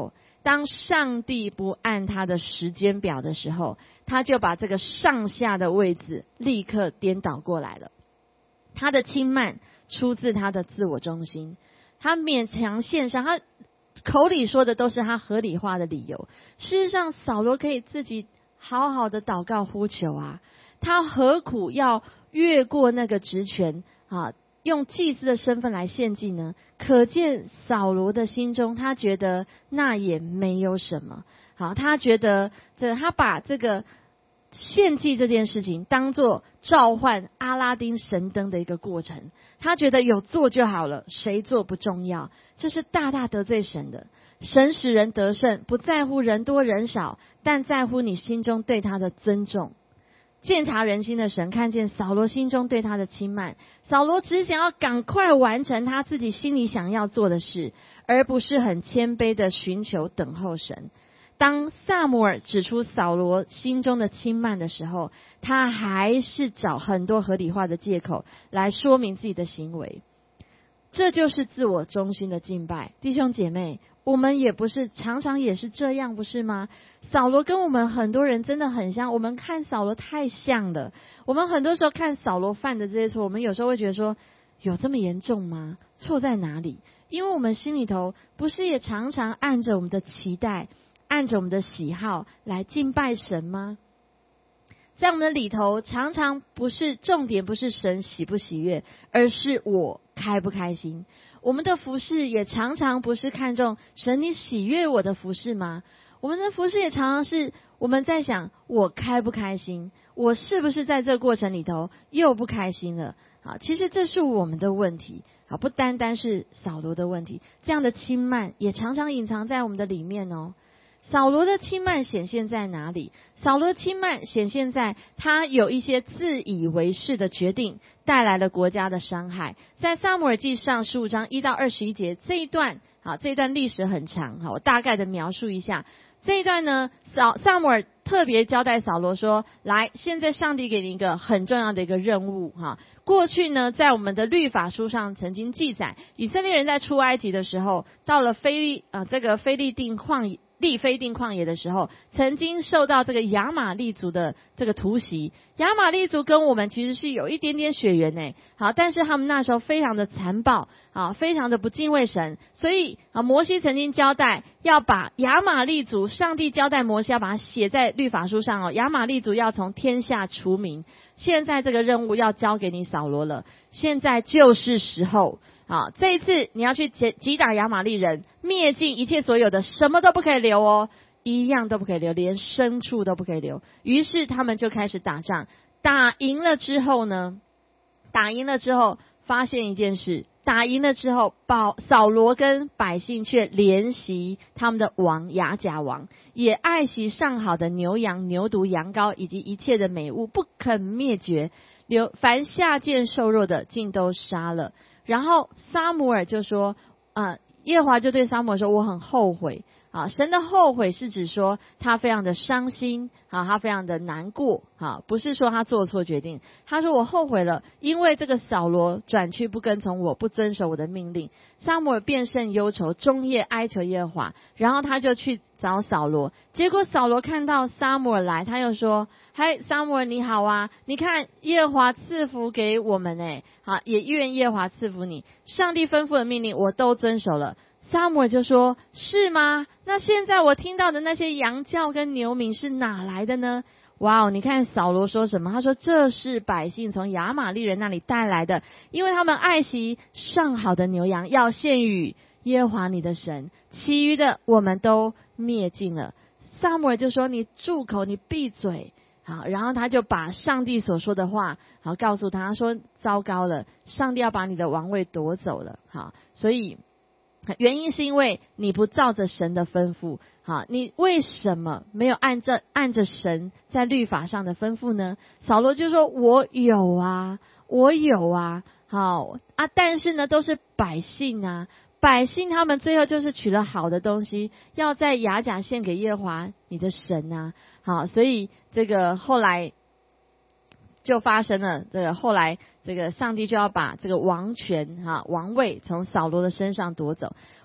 当上帝不按他的时间表的时候，他就把这个上下的位置立刻颠倒过来了。他的轻慢出自他的自我中心，他勉强献上，他口里说的都是他合理化的理由。事实上，扫罗可以自己好好的祷告呼求啊，他何苦要越过那个职权啊，用祭司的身份来献祭呢？可见扫罗的心中，他觉得那也没有什么。好，他觉得这他把这个献祭这件事情当作召唤阿拉丁神灯的一个过程，他觉得有做就好了，谁做不重要，这是大大得罪神的。神使人得胜，不在乎人多人少，但在乎你心中对他的尊重。鉴察人心的神看见扫罗心中对他的轻慢，扫罗只想要赶快完成他自己心里想要做的事，而不是很谦卑的寻求等候神。当撒母耳指出扫罗心中的轻慢的时候，他还是找很多合理化的借口来说明自己的行为。这就是自我中心的敬拜。弟兄姐妹，我们也不是常常也是这样，不是吗？扫罗跟我们很多人真的很像，我们看扫罗太像了。我们很多时候看扫罗犯的这些错，我们有时候会觉得说，有这么严重吗？错在哪里？因为我们心里头不是也常常按着我们的期待，按着我们的喜好来敬拜神吗？在我们的里头，常常不是重点，不是神喜不喜悦，而是我开不开心。我们的服事也常常不是看重神你喜悦我的服事吗？我们的服事也常常是我们在想我开不开心，我是不是在这个过程里头又不开心了？好，其实这是我们的问题，好，不单单是扫罗的问题，这样的轻慢也常常隐藏在我们的里面哦。扫罗的轻慢显现在哪里？扫罗的轻慢显现在他有一些自以为是的决定，带来了国家的伤害。在撒母耳记上十五章一到二十一节这一段，好，这一段历史很长，好，我大概的描述一下。这一段呢，扫撒母耳特别交代扫罗说：来，现在上帝给你一个很重要的一个任务哈。过去呢，在我们的律法书上曾经记载，以色列人在出埃及的时候，到了非利啊、呃、这个非利定旷野。利非定旷野的时候，曾经受到这个亚玛利族的这个突袭。亚玛利族跟我们其实是有一点点血缘诶，好，但是他们那时候非常的残暴，啊，非常的不敬畏神，所以啊，摩西曾经交代要把亚玛利族，上帝交代摩西要把它写在律法书上哦，亚玛利族要从天下除名。现在这个任务要交给你扫罗了，现在就是时候。好，这一次你要去击打亚玛利人，灭尽一切所有的，什么都不可以留哦，一样都不可以留，连牲畜都不可以留。于是他们就开始打仗，打赢了之后呢，打赢了之后发现一件事，打赢了之后，保扫罗跟百姓却怜惜他们的王亚甲王，也爱惜上好的牛羊、牛犊、羊羔以及一切的美物，不肯灭绝，留凡下贱瘦弱的，尽都杀了。然后撒母耳就说，呃，耶和华就对撒母耳说，我很后悔。啊，神的后悔是指说他非常的伤心，啊，他非常的难过，啊，不是说他做错决定。他说我后悔了，因为这个扫罗转去不跟从我，不遵守我的命令。撒母耳便甚忧愁，终夜哀求耶和华。然后他就去找扫罗，结果扫罗看到撒母耳来，他又说：嗨，撒母耳你好啊，你看耶和华赐福给我们诶，好，也愿耶和华赐福你。上帝吩咐的命令我都遵守了。撒母耳就说：是吗？那现在我听到的那些羊叫跟牛鸣是哪来的呢？哇哦，你看扫罗说什么？他说这是百姓从亚玛利人那里带来的，因为他们爱惜上好的牛羊，要献与耶和华你的神，其余的我们都灭尽了。撒母耳就说：你住口，你闭嘴。好，然后他就把上帝所说的话好告诉他，说糟糕了，上帝要把你的王位夺走了。好，所以原因是因为你不照着神的吩咐，好，你为什么没有按着按着神在律法上的吩咐呢？扫罗就说：我有啊，我有啊，好啊，但是呢，都是百姓啊，百姓他们最后就是取了好的东西，要在亚甲献给耶和华你的神啊，好，所以这个后来就发生了，这个后来这个上帝就要把这个王权哈王位从扫罗的身上夺走。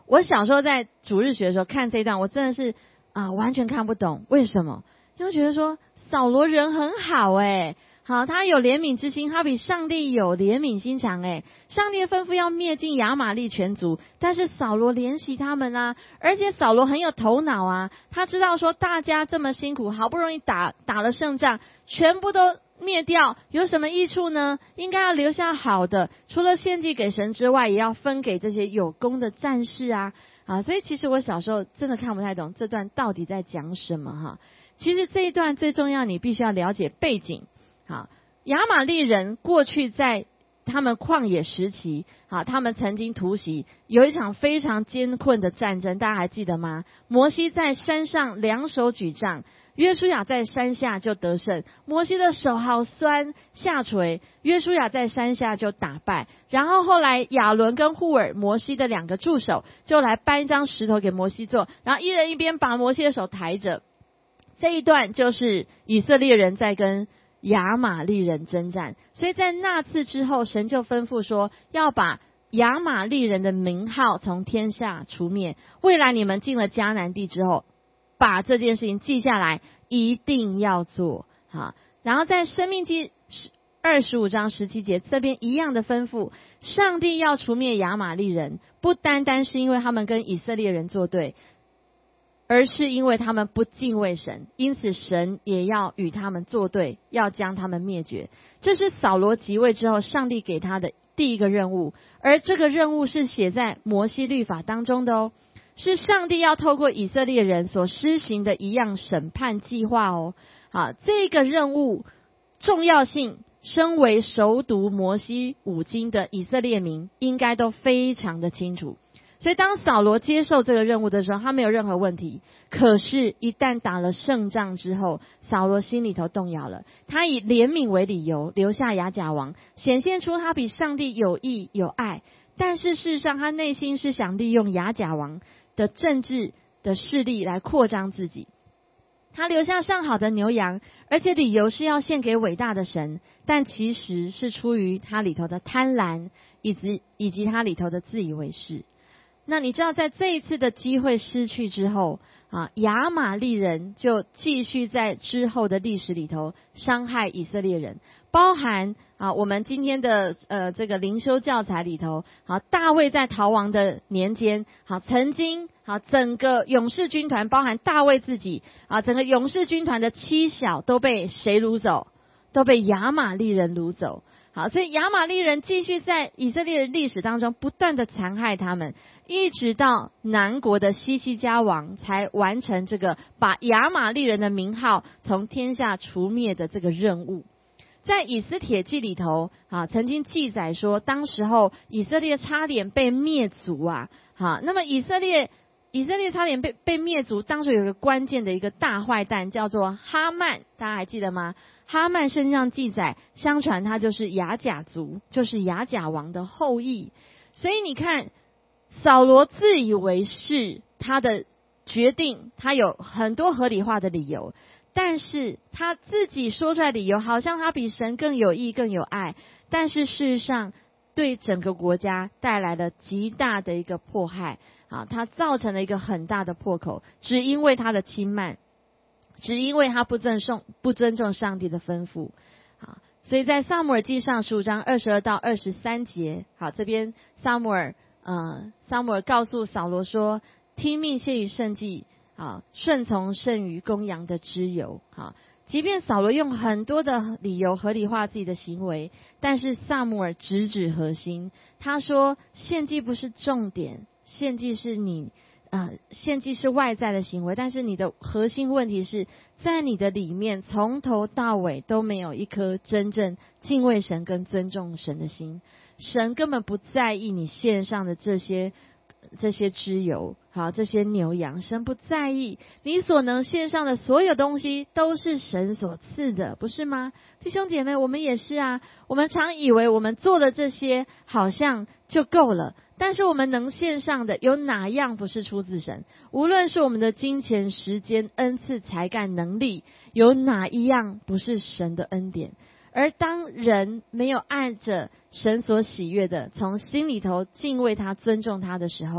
我小时候在主日学的时候看这一段，我真的是啊、呃、完全看不懂，为什么？因为觉得说扫罗人很好诶，好，他有怜悯之心，他比上帝有怜悯心肠诶。上帝吩咐要灭尽亚玛力全族，但是扫罗怜惜他们啊，而且扫罗很有头脑啊，他知道说大家这么辛苦，好不容易打打了胜仗，全部都灭掉，有什么益处呢？应该要留下好的，除了献祭给神之外，也要分给这些有功的战士啊啊！所以其实我小时候真的看不太懂这段到底在讲什么哈。其实这一段最重要，你必须要了解背景。好，亚玛力人过去在他们旷野时期，好，他们曾经突袭，有一场非常艰困的战争，大家还记得吗？摩西在山上两手举杖，约书亚在山下就得胜，摩西的手好酸，下垂，约书亚在山下就打败。然后后来亚伦跟户尔，摩西的两个助手，就来搬一张石头给摩西做，然后一人一边把摩西的手抬着。这一段就是以色列人在跟亚玛力人征战，所以在那次之后，神就吩咐说要把亚玛力人的名号从天下除灭。未来你们进了迦南地之后，把这件事情记下来，一定要做啊。然后在申命记二十五章十七节这边一样的吩咐，上帝要除灭亚玛力人，不单单是因为他们跟以色列人作对，而是因为他们不敬畏神，因此神也要与他们作对，要将他们灭绝。这是扫罗即位之后上帝给他的第一个任务，而这个任务是写在摩西律法当中的哦，是上帝要透过以色列人所施行的一样审判计划哦。好，这个任务重要性，身为熟读摩西五经的以色列民应该都非常的清楚。所以当扫罗接受这个任务的时候，他没有任何问题。可是一旦打了胜仗之后，扫罗心里头动摇了，他以怜悯为理由留下亚甲王，显现出他比上帝有义有爱，但是事实上他内心是想利用亚甲王的政治的势力来扩张自己。他留下上好的牛羊，而且理由是要献给伟大的神，但其实是出于他里头的贪婪，以及以及他里头的自以为是。那你知道在这一次的机会失去之后啊，亚玛力人就继续在之后的历史里头伤害以色列人，包含啊我们今天的呃这个灵修教材里头，好，大卫在逃亡的年间，好，曾经好整个勇士军团，包含大卫自己啊，整个勇士军团的妻小都被谁掳走？都被亚玛力人掳走。好，所以亚玛力人继续在以色列的历史当中不断的残害他们，一直到南国的西西家王才完成这个把亚玛力人的名号从天下除灭的这个任务。在以斯帖记里头啊，曾经记载说，当时候以色列差点被灭族啊。好，那么以色列以色列差点被被灭族，当时有一个关键的一个大坏蛋叫做哈曼，大家还记得吗？哈曼圣经上记载，相传他就是亚甲族，就是亚甲王的后裔。所以你看，扫罗自以为是，他的决定他有很多合理化的理由，但是他自己说出来的理由好像他比神更有义更有爱，但是事实上对整个国家带来了极大的一个迫害啊，他造成了一个很大的破口，只因为他的轻慢，只因为他不尊重不尊重上帝的吩咐。好，所以在撒母耳记上十五章二十二到二十三节，好，这边撒母耳呃撒母耳告诉扫罗说，听命先于圣祭，啊，顺从胜于公羊的脂油。好，即便扫罗用很多的理由合理化自己的行为，但是撒母耳直指核心，他说献祭不是重点，献祭是你呃，献祭是外在的行为，但是你的核心问题是在你的里面，从头到尾都没有一颗真正敬畏神跟尊重神的心。神根本不在意你献上的这些这些脂油，好，这些牛羊，神不在意。你所能献上的所有东西都是神所赐的，不是吗？弟兄姐妹，我们也是啊。我们常以为我们做的这些好像就够了，但是我们能献上的有哪样不是出自神？无论是我们的金钱、时间、恩赐、才干、能力，有哪一样不是神的恩典？而当人没有按着神所喜悦的，从心里头敬畏他、尊重他的时候，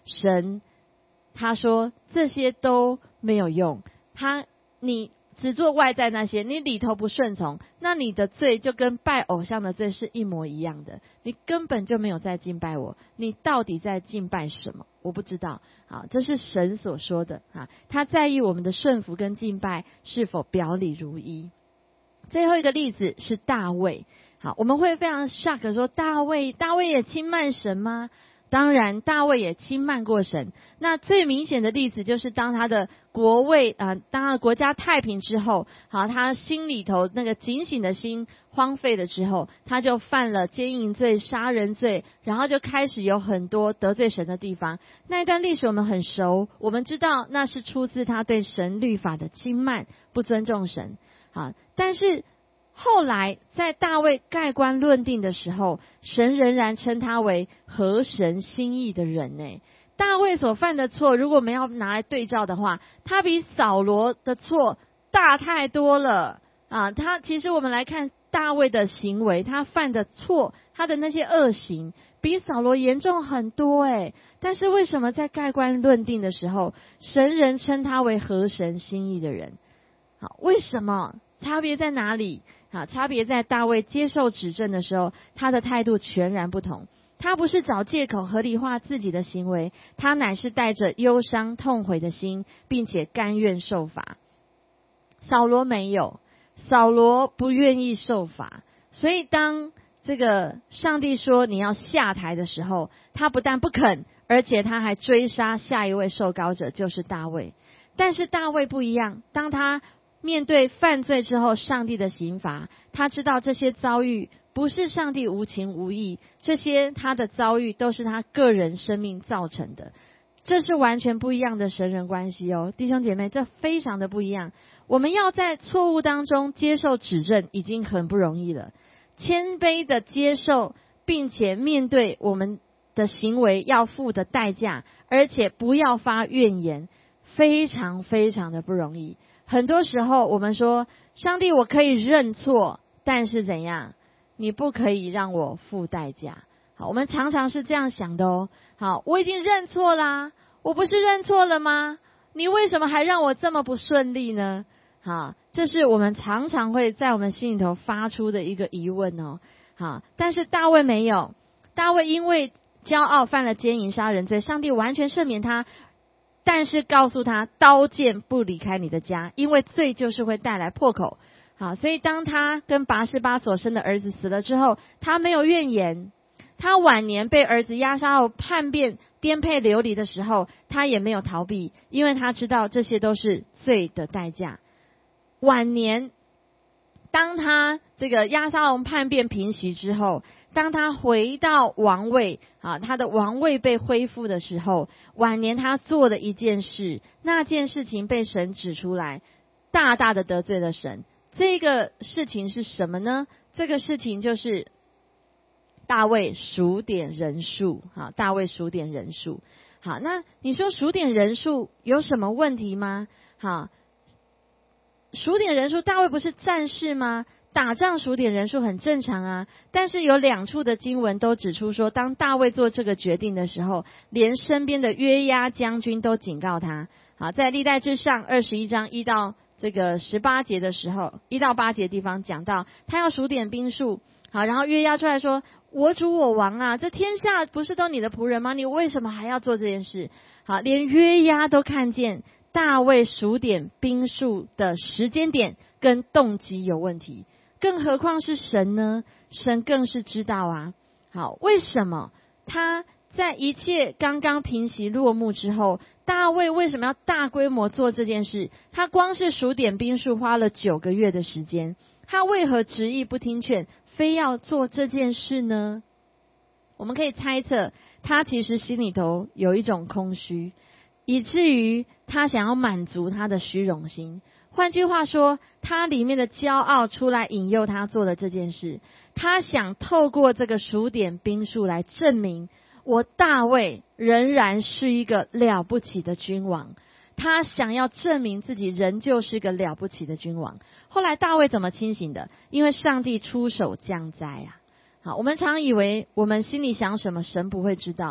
神他说这些都没有用，他你只做外在那些，你里头不顺从，那你的罪就跟拜偶像的罪是一模一样的，你根本就没有在敬拜我，你到底在敬拜什么？我不知道。好，这是神所说的啊，他在意我们的顺服跟敬拜是否表里如一。最后一个例子是大卫。好，我们会非常 shock 说大卫大卫也轻慢神吗？当然大卫也轻慢过神。那最明显的例子就是当他的国位啊、呃，当他的国家太平之后，好，他心里头那个警醒的心荒废了之后，他就犯了奸淫罪、杀人罪，然后就开始有很多得罪神的地方。那一段历史我们很熟，我们知道那是出自他对神律法的轻慢，不尊重神。好，但是后来在大卫盖棺论定的时候，神仍然称他为合神心意的人呢。大卫所犯的错，如果我们要拿来对照的话，他比扫罗的错大太多了啊！他其实我们来看大卫的行为，他犯的错，他的那些恶行，比扫罗严重很多诶。但是为什么在盖棺论定的时候，神人称他为合神心意的人？好，为什么？差别在哪里？好，差别在大卫接受指证的时候，他的态度全然不同。他不是找借口合理化自己的行为，他乃是带着忧伤痛悔的心，并且甘愿受罚。扫罗没有，扫罗不愿意受罚，所以当这个上帝说你要下台的时候，他不但不肯，而且他还追杀下一位受膏者，就是大卫。但是大卫不一样，当他面对犯罪之后上帝的刑罚，他知道这些遭遇不是上帝无情无义，这些他的遭遇都是他个人生命造成的。这是完全不一样的神人关系哦，弟兄姐妹，这非常的不一样。我们要在错误当中接受指正已经很不容易了，谦卑的接受并且面对我们的行为要付的代价，而且不要发怨言，非常非常的不容易。很多时候我们说上帝我可以认错，但是怎样，你不可以让我付代价。好，我们常常是这样想的哦。好，我已经认错啦，我不是认错了吗？你为什么还让我这么不顺利呢？好，这是我们常常会在我们心里头发出的一个疑问哦。好，但是大卫没有，大卫因为骄傲犯了奸淫杀人罪，上帝完全赦免他，但是告诉他刀剑不离开你的家，因为罪就是会带来破口。好，所以当他跟拔示巴所生的儿子死了之后，他没有怨言。他晚年被儿子押沙龙叛变颠沛流离的时候，他也没有逃避，因为他知道这些都是罪的代价。晚年当他这个押沙龙叛变平息之后，当他回到王位啊，他的王位被恢复的时候，晚年他做的一件事，那件事情被神指出来，大大的得罪了神。这个事情是什么呢？这个事情就是大卫数点人数。好，大卫数点人数。好，那你说数点人数有什么问题吗？好，数点人数，大卫不是战士吗？打仗数点人数很正常啊。但是有两处的经文都指出说，当大卫做这个决定的时候，连身边的约押将军都警告他。好，在历代志上二十一章一到这个十八节的时候，一到八节地方讲到他要数点兵数。好，然后约押出来说，我主我王啊，这天下不是都你的仆人吗？你为什么还要做这件事？好，连约押都看见大卫数点兵数的时间点跟动机有问题，更何况是神呢？神更是知道啊。好，为什么他在一切刚刚平息落幕之后，大卫为什么要大规模做这件事？他光是数点兵数花了九个月的时间，他为何执意不听劝，非要做这件事呢？我们可以猜测，他其实心里头有一种空虚，以至于他想要满足他的虚荣心。换句话说，他里面的骄傲出来引诱他做的这件事。他想透过这个数点兵数来证明，我大卫仍然是一个了不起的君王。他想要证明自己仍旧是个了不起的君王。后来大卫怎么清醒的？因为上帝出手降灾啊。好，我们常以为我们心里想什么神不会知道，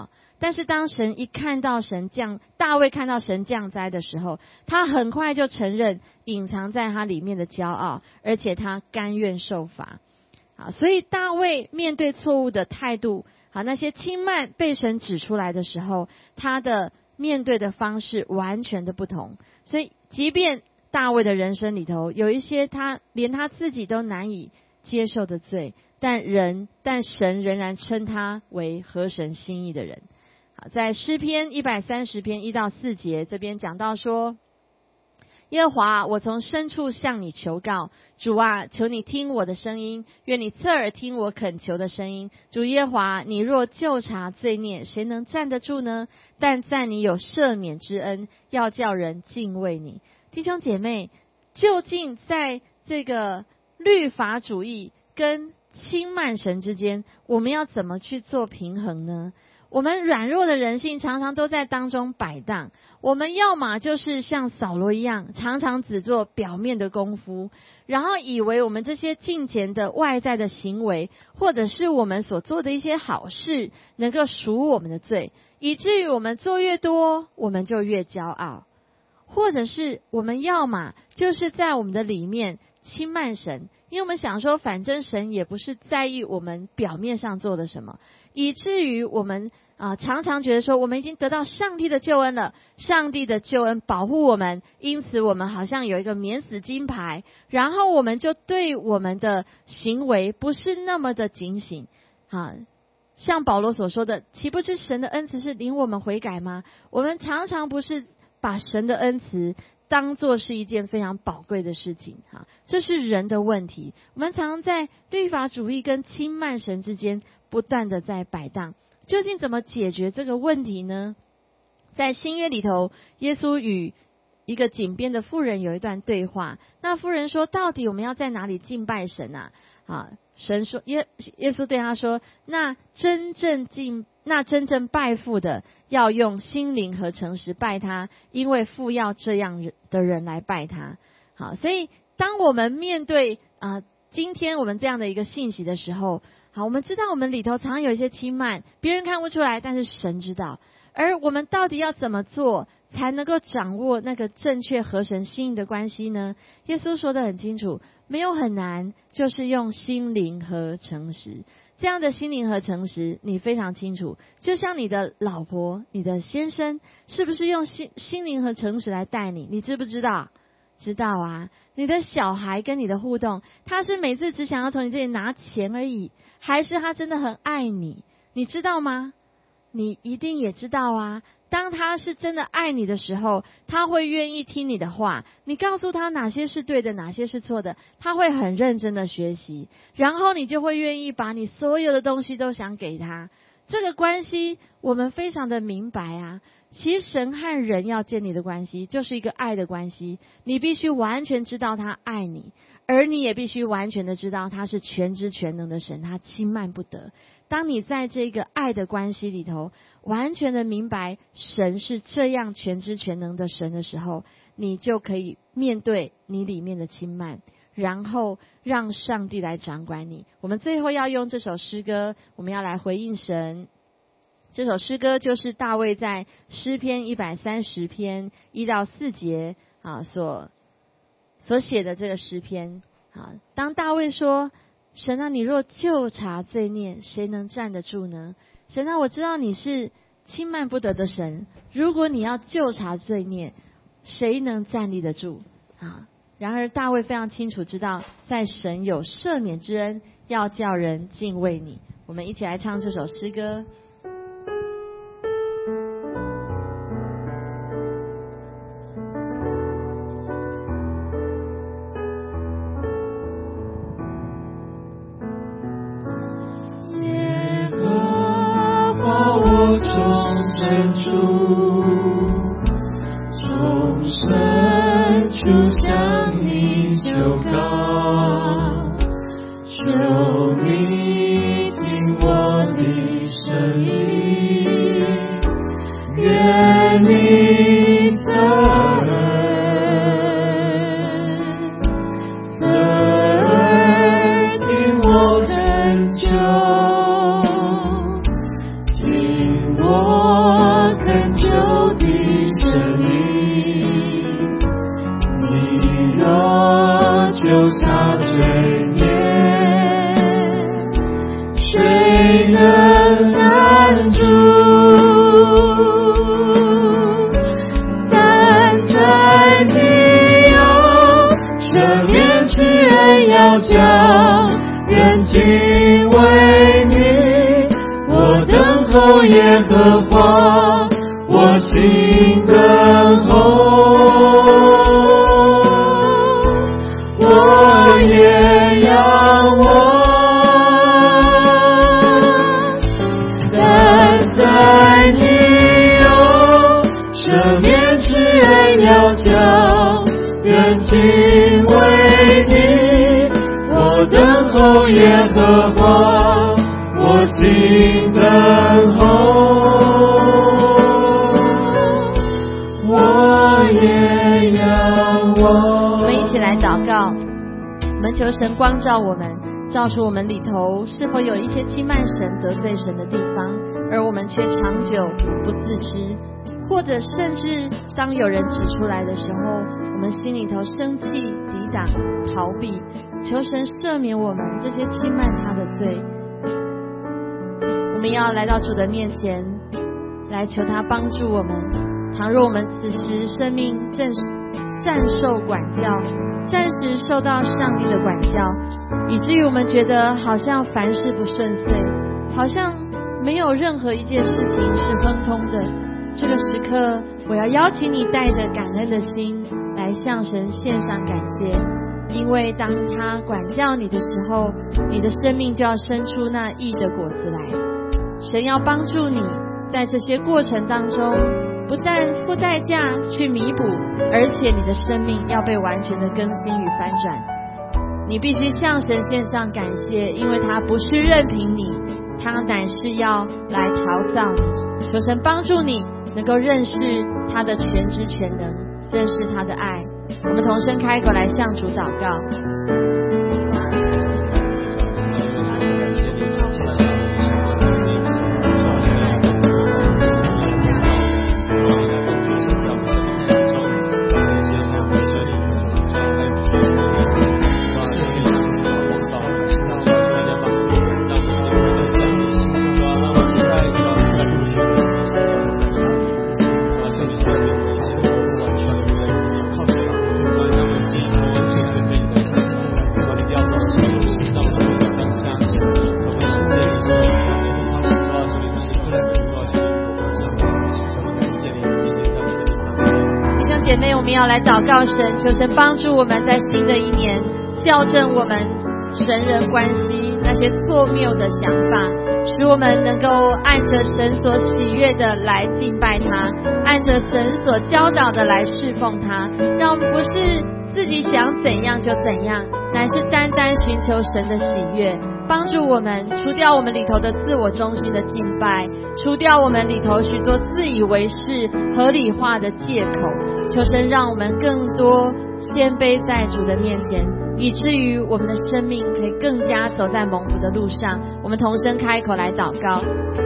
但是当神一看到神降，大卫看到神降灾的时候，他很快就承认隐藏在他里面的骄傲，而且他甘愿受罚。好，所以大卫面对错误的态度，好，那些轻慢被神指出来的时候，他的面对的方式完全的不同。所以即便大卫的人生里头有一些他连他自己都难以接受的罪，但人但神仍然称他为合神心意的人。好，在诗篇一百三十篇一到四节这边讲到说，耶和华，我从深处向你求告，主啊，求你听我的声音，愿你侧耳听我恳求的声音。主耶和华，你若究察罪孽，谁能站得住呢？但在你有赦免之恩，要叫人敬畏你。弟兄姐妹，究竟在这个律法主义跟轻慢神之间，我们要怎么去做平衡呢？我们软弱的人性常常都在当中摆荡，我们要么就是像扫罗一样，常常只做表面的功夫，然后以为我们这些敬虔的外在的行为，或者是我们所做的一些好事，能够赎我们的罪，以至于我们做越多，我们就越骄傲。或者是我们要么就是在我们的里面轻慢神，因为我们想说反正神也不是在意我们表面上做的什么，以至于我们啊、呃、常常觉得说我们已经得到上帝的救恩了，上帝的救恩保护我们，因此我们好像有一个免死金牌，然后我们就对我们的行为不是那么的警醒啊。像保罗所说的，岂不知神的恩慈是领我们悔改吗？我们常常不是把神的恩慈当作是一件非常宝贵的事情哈，这是人的问题。我们常常在律法主义跟轻慢神之间不断的在摆荡，究竟怎么解决这个问题呢？在新约里头，耶稣与一个井边的妇人有一段对话。那妇人说，到底我们要在哪里敬拜神啊？啊，神说，耶耶稣对他说，那真正敬那真正拜父的，要用心灵和诚实拜他，因为父要这样的人来拜他。好，所以当我们面对啊、呃、今天我们这样的一个信息的时候，好，我们知道我们里头常有一些轻慢，别人看不出来，但是神知道。而我们到底要怎么做才能够掌握那个正确合神心意的关系呢？耶稣说得很清楚，没有很难，就是用心灵和诚实。这样的心灵和诚实你非常清楚，就像你的老婆，你的先生是不是用心心灵和诚实来待你，你知不知道？知道啊。你的小孩跟你的互动，他是每次只想要从你这里拿钱而已，还是他真的很爱你？你知道吗？你一定也知道啊。当他是真的爱你的时候，他会愿意听你的话，你告诉他哪些是对的，哪些是错的，他会很认真的学习，然后你就会愿意把你所有的东西都想给他。这个关系我们非常的明白啊。其实神和人要建立的关系就是一个爱的关系，你必须完全知道他爱你，而你也必须完全的知道他是全知全能的神，他轻慢不得。当你在这个爱的关系里头完全的明白神是这样全知全能的神的时候，你就可以面对你里面的轻慢，然后让上帝来掌管你。我们最后要用这首诗歌，我们要来回应神。这首诗歌就是大卫在诗篇一百三十篇一到四节啊所所写的这个诗篇啊。当大卫说，神啊，你若究察罪孽，谁能站得住呢？神啊，我知道你是轻慢不得的神，如果你要究察罪孽，谁能站立得住啊？然而大卫非常清楚知道，在神有赦免之恩，要叫人敬畏你。我们一起来唱这首诗歌。 我水面，谁能站住？但在你有赦免之恩，要将人敬畏你。我等候耶和华，我心等候，我也仰望。但在你有赦免之恩，要将人敬畏你。我等候耶和华，我心等候，我也仰望。 我们一起来祷告，我们求神光照我们，照出我们里头是否有一些轻慢神、得罪神的地方，而我们却长久不自知，或者甚至当有人指出来的时候，我们心里头生气、抵挡、逃避。求神赦免我们这些轻慢他的罪。我们要来到主的面前，来求他帮助我们。倘若我们此时生命正暂受管教，暂时受到上帝的管教，以至于我们觉得好像凡事不顺遂，好像没有任何一件事情是亨通的。这个时刻，我要邀请你带着感恩的心来向神献上感谢，因为当他管教你的时候，你的生命就要生出那义的果子来。神要帮助你在这些过程当中，不但付代价去弥补，而且你的生命要被完全的更新与翻转。你必须向神献上感谢，因为他不是任凭你，他乃是要来陶造你。求神帮助你能够认识他的全知全能，认识他的爱。我们同声开口来向主祷告。要来祷告神，求神帮助我们在新的一年校正我们神人关系那些错谬的想法，使我们能够按着神所喜悦的来敬拜他，按着神所教导的来侍奉他，让我们不是自己想怎样就怎样，乃是单单寻求神的喜悦。帮助我们除掉我们里头的自我中心的敬拜，除掉我们里头许多自以为是合理化的借口。求神让我们更多谦卑在主的面前，以至于我们的生命可以更加走在蒙福的路上。我们同声开口来祷告。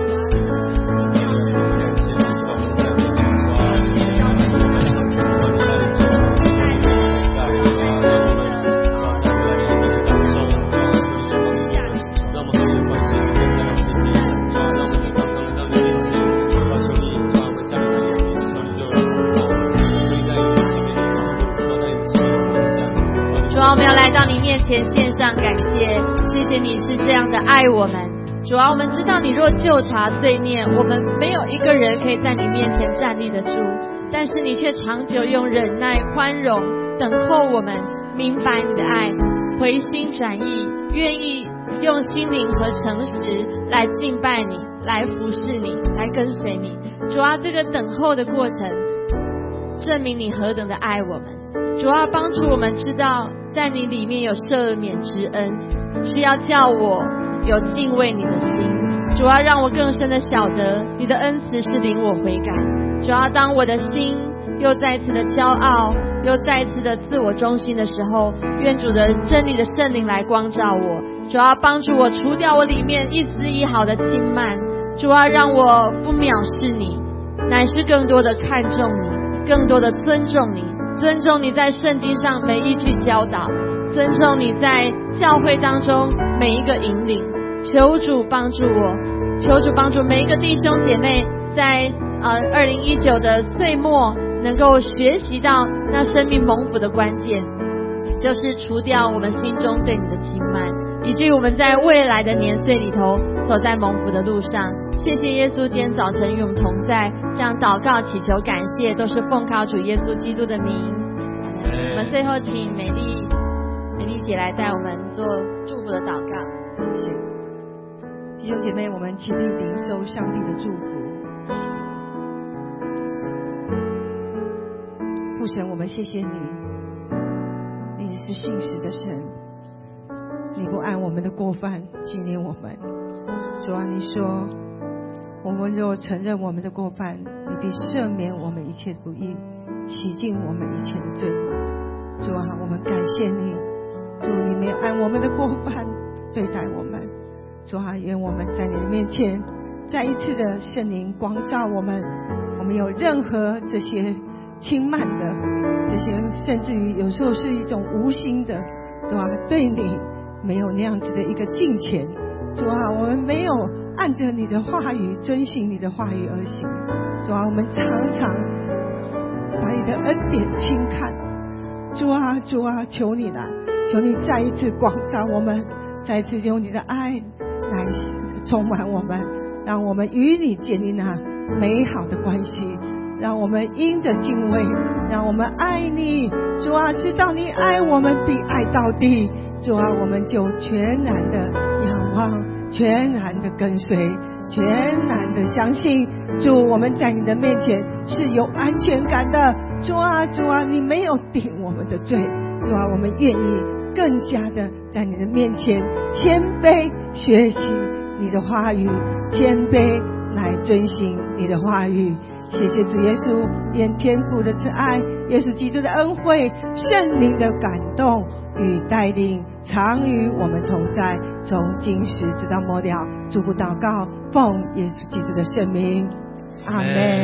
主啊，我们要来到你面前献上感谢，谢谢你是这样的爱我们。主啊，我们知道你若究察罪孽，我们没有一个人可以在你面前站立得住，但是你却长久用忍耐宽容等候我们明白你的爱，回心转意，愿意用心灵和诚实来敬拜你，来服侍你，来跟随你。主啊，这个等候的过程证明你何等的爱我们。主啊，帮助我们知道在你里面有赦免之恩，是要叫我有敬畏你的心。主啊，让我更深的晓得你的恩慈是领我悔改。主啊，当我的心又再次的骄傲，又再次的自我中心的时候，愿主的真理的圣灵来光照我。主啊，帮助我除掉我里面一丝一毫的轻慢。主啊，让我不藐视你，乃是更多的看重你，更多的尊重你，尊重你在圣经上每一句教导， 尊重你在教会当中每一个引领，求主帮助我，求主帮助每一个弟兄姐妹在呃二零一九的岁末能够学习到那生命蒙福的关键，就是除掉我们心中对你的轻慢，以至于我们在未来的年岁里头走在蒙福的路上。谢谢耶稣今天早晨与我们同在，这样祷告祈求感谢都是奉靠主耶稣基督的名。我们最后请美丽美丽姐来带我们做祝福的祷告。 谢谢弟兄姐妹，我们齐力领受上帝的祝福。父神，我们谢谢你，你是信实的神，你不按我们的过犯纪念我们。主啊，你说我们若承认我们的过犯，你必赦免我们一切的不义，洗净我们一切的罪。主啊，我们感谢你，主你没有按我们的过犯对待我们。主啊，愿我们在你的面前再一次的圣灵光照我们，我们有任何这些轻慢的，这些甚至于有时候是一种无心的，主啊，对你没有那样子的一个敬虔。主啊，我们没有按着你的话语遵行你的话语而行。主啊，我们常常把你的恩典轻看。主啊，主啊，求你来，求你再一次光照我们，再一次用你的爱来充满我们，让我们与你建立那美好的关系，让我们因着敬畏，让我们爱你。主啊，知道你爱我们比爱到底。主啊，我们就全然的仰望，全然的跟随，全然的相信。主，我们在你的面前是有安全感的。主啊，主啊，你没有定我们的罪。主啊，我们愿意更加的在你的面前谦卑学习你的话语，谦卑来遵行你的话语。谢谢主耶稣，愿天父的慈爱，耶稣基督的恩惠，圣灵的感动与带领常与我们同在，从今时直到末了。祝福祷告，奉耶稣基督的圣名，阿们。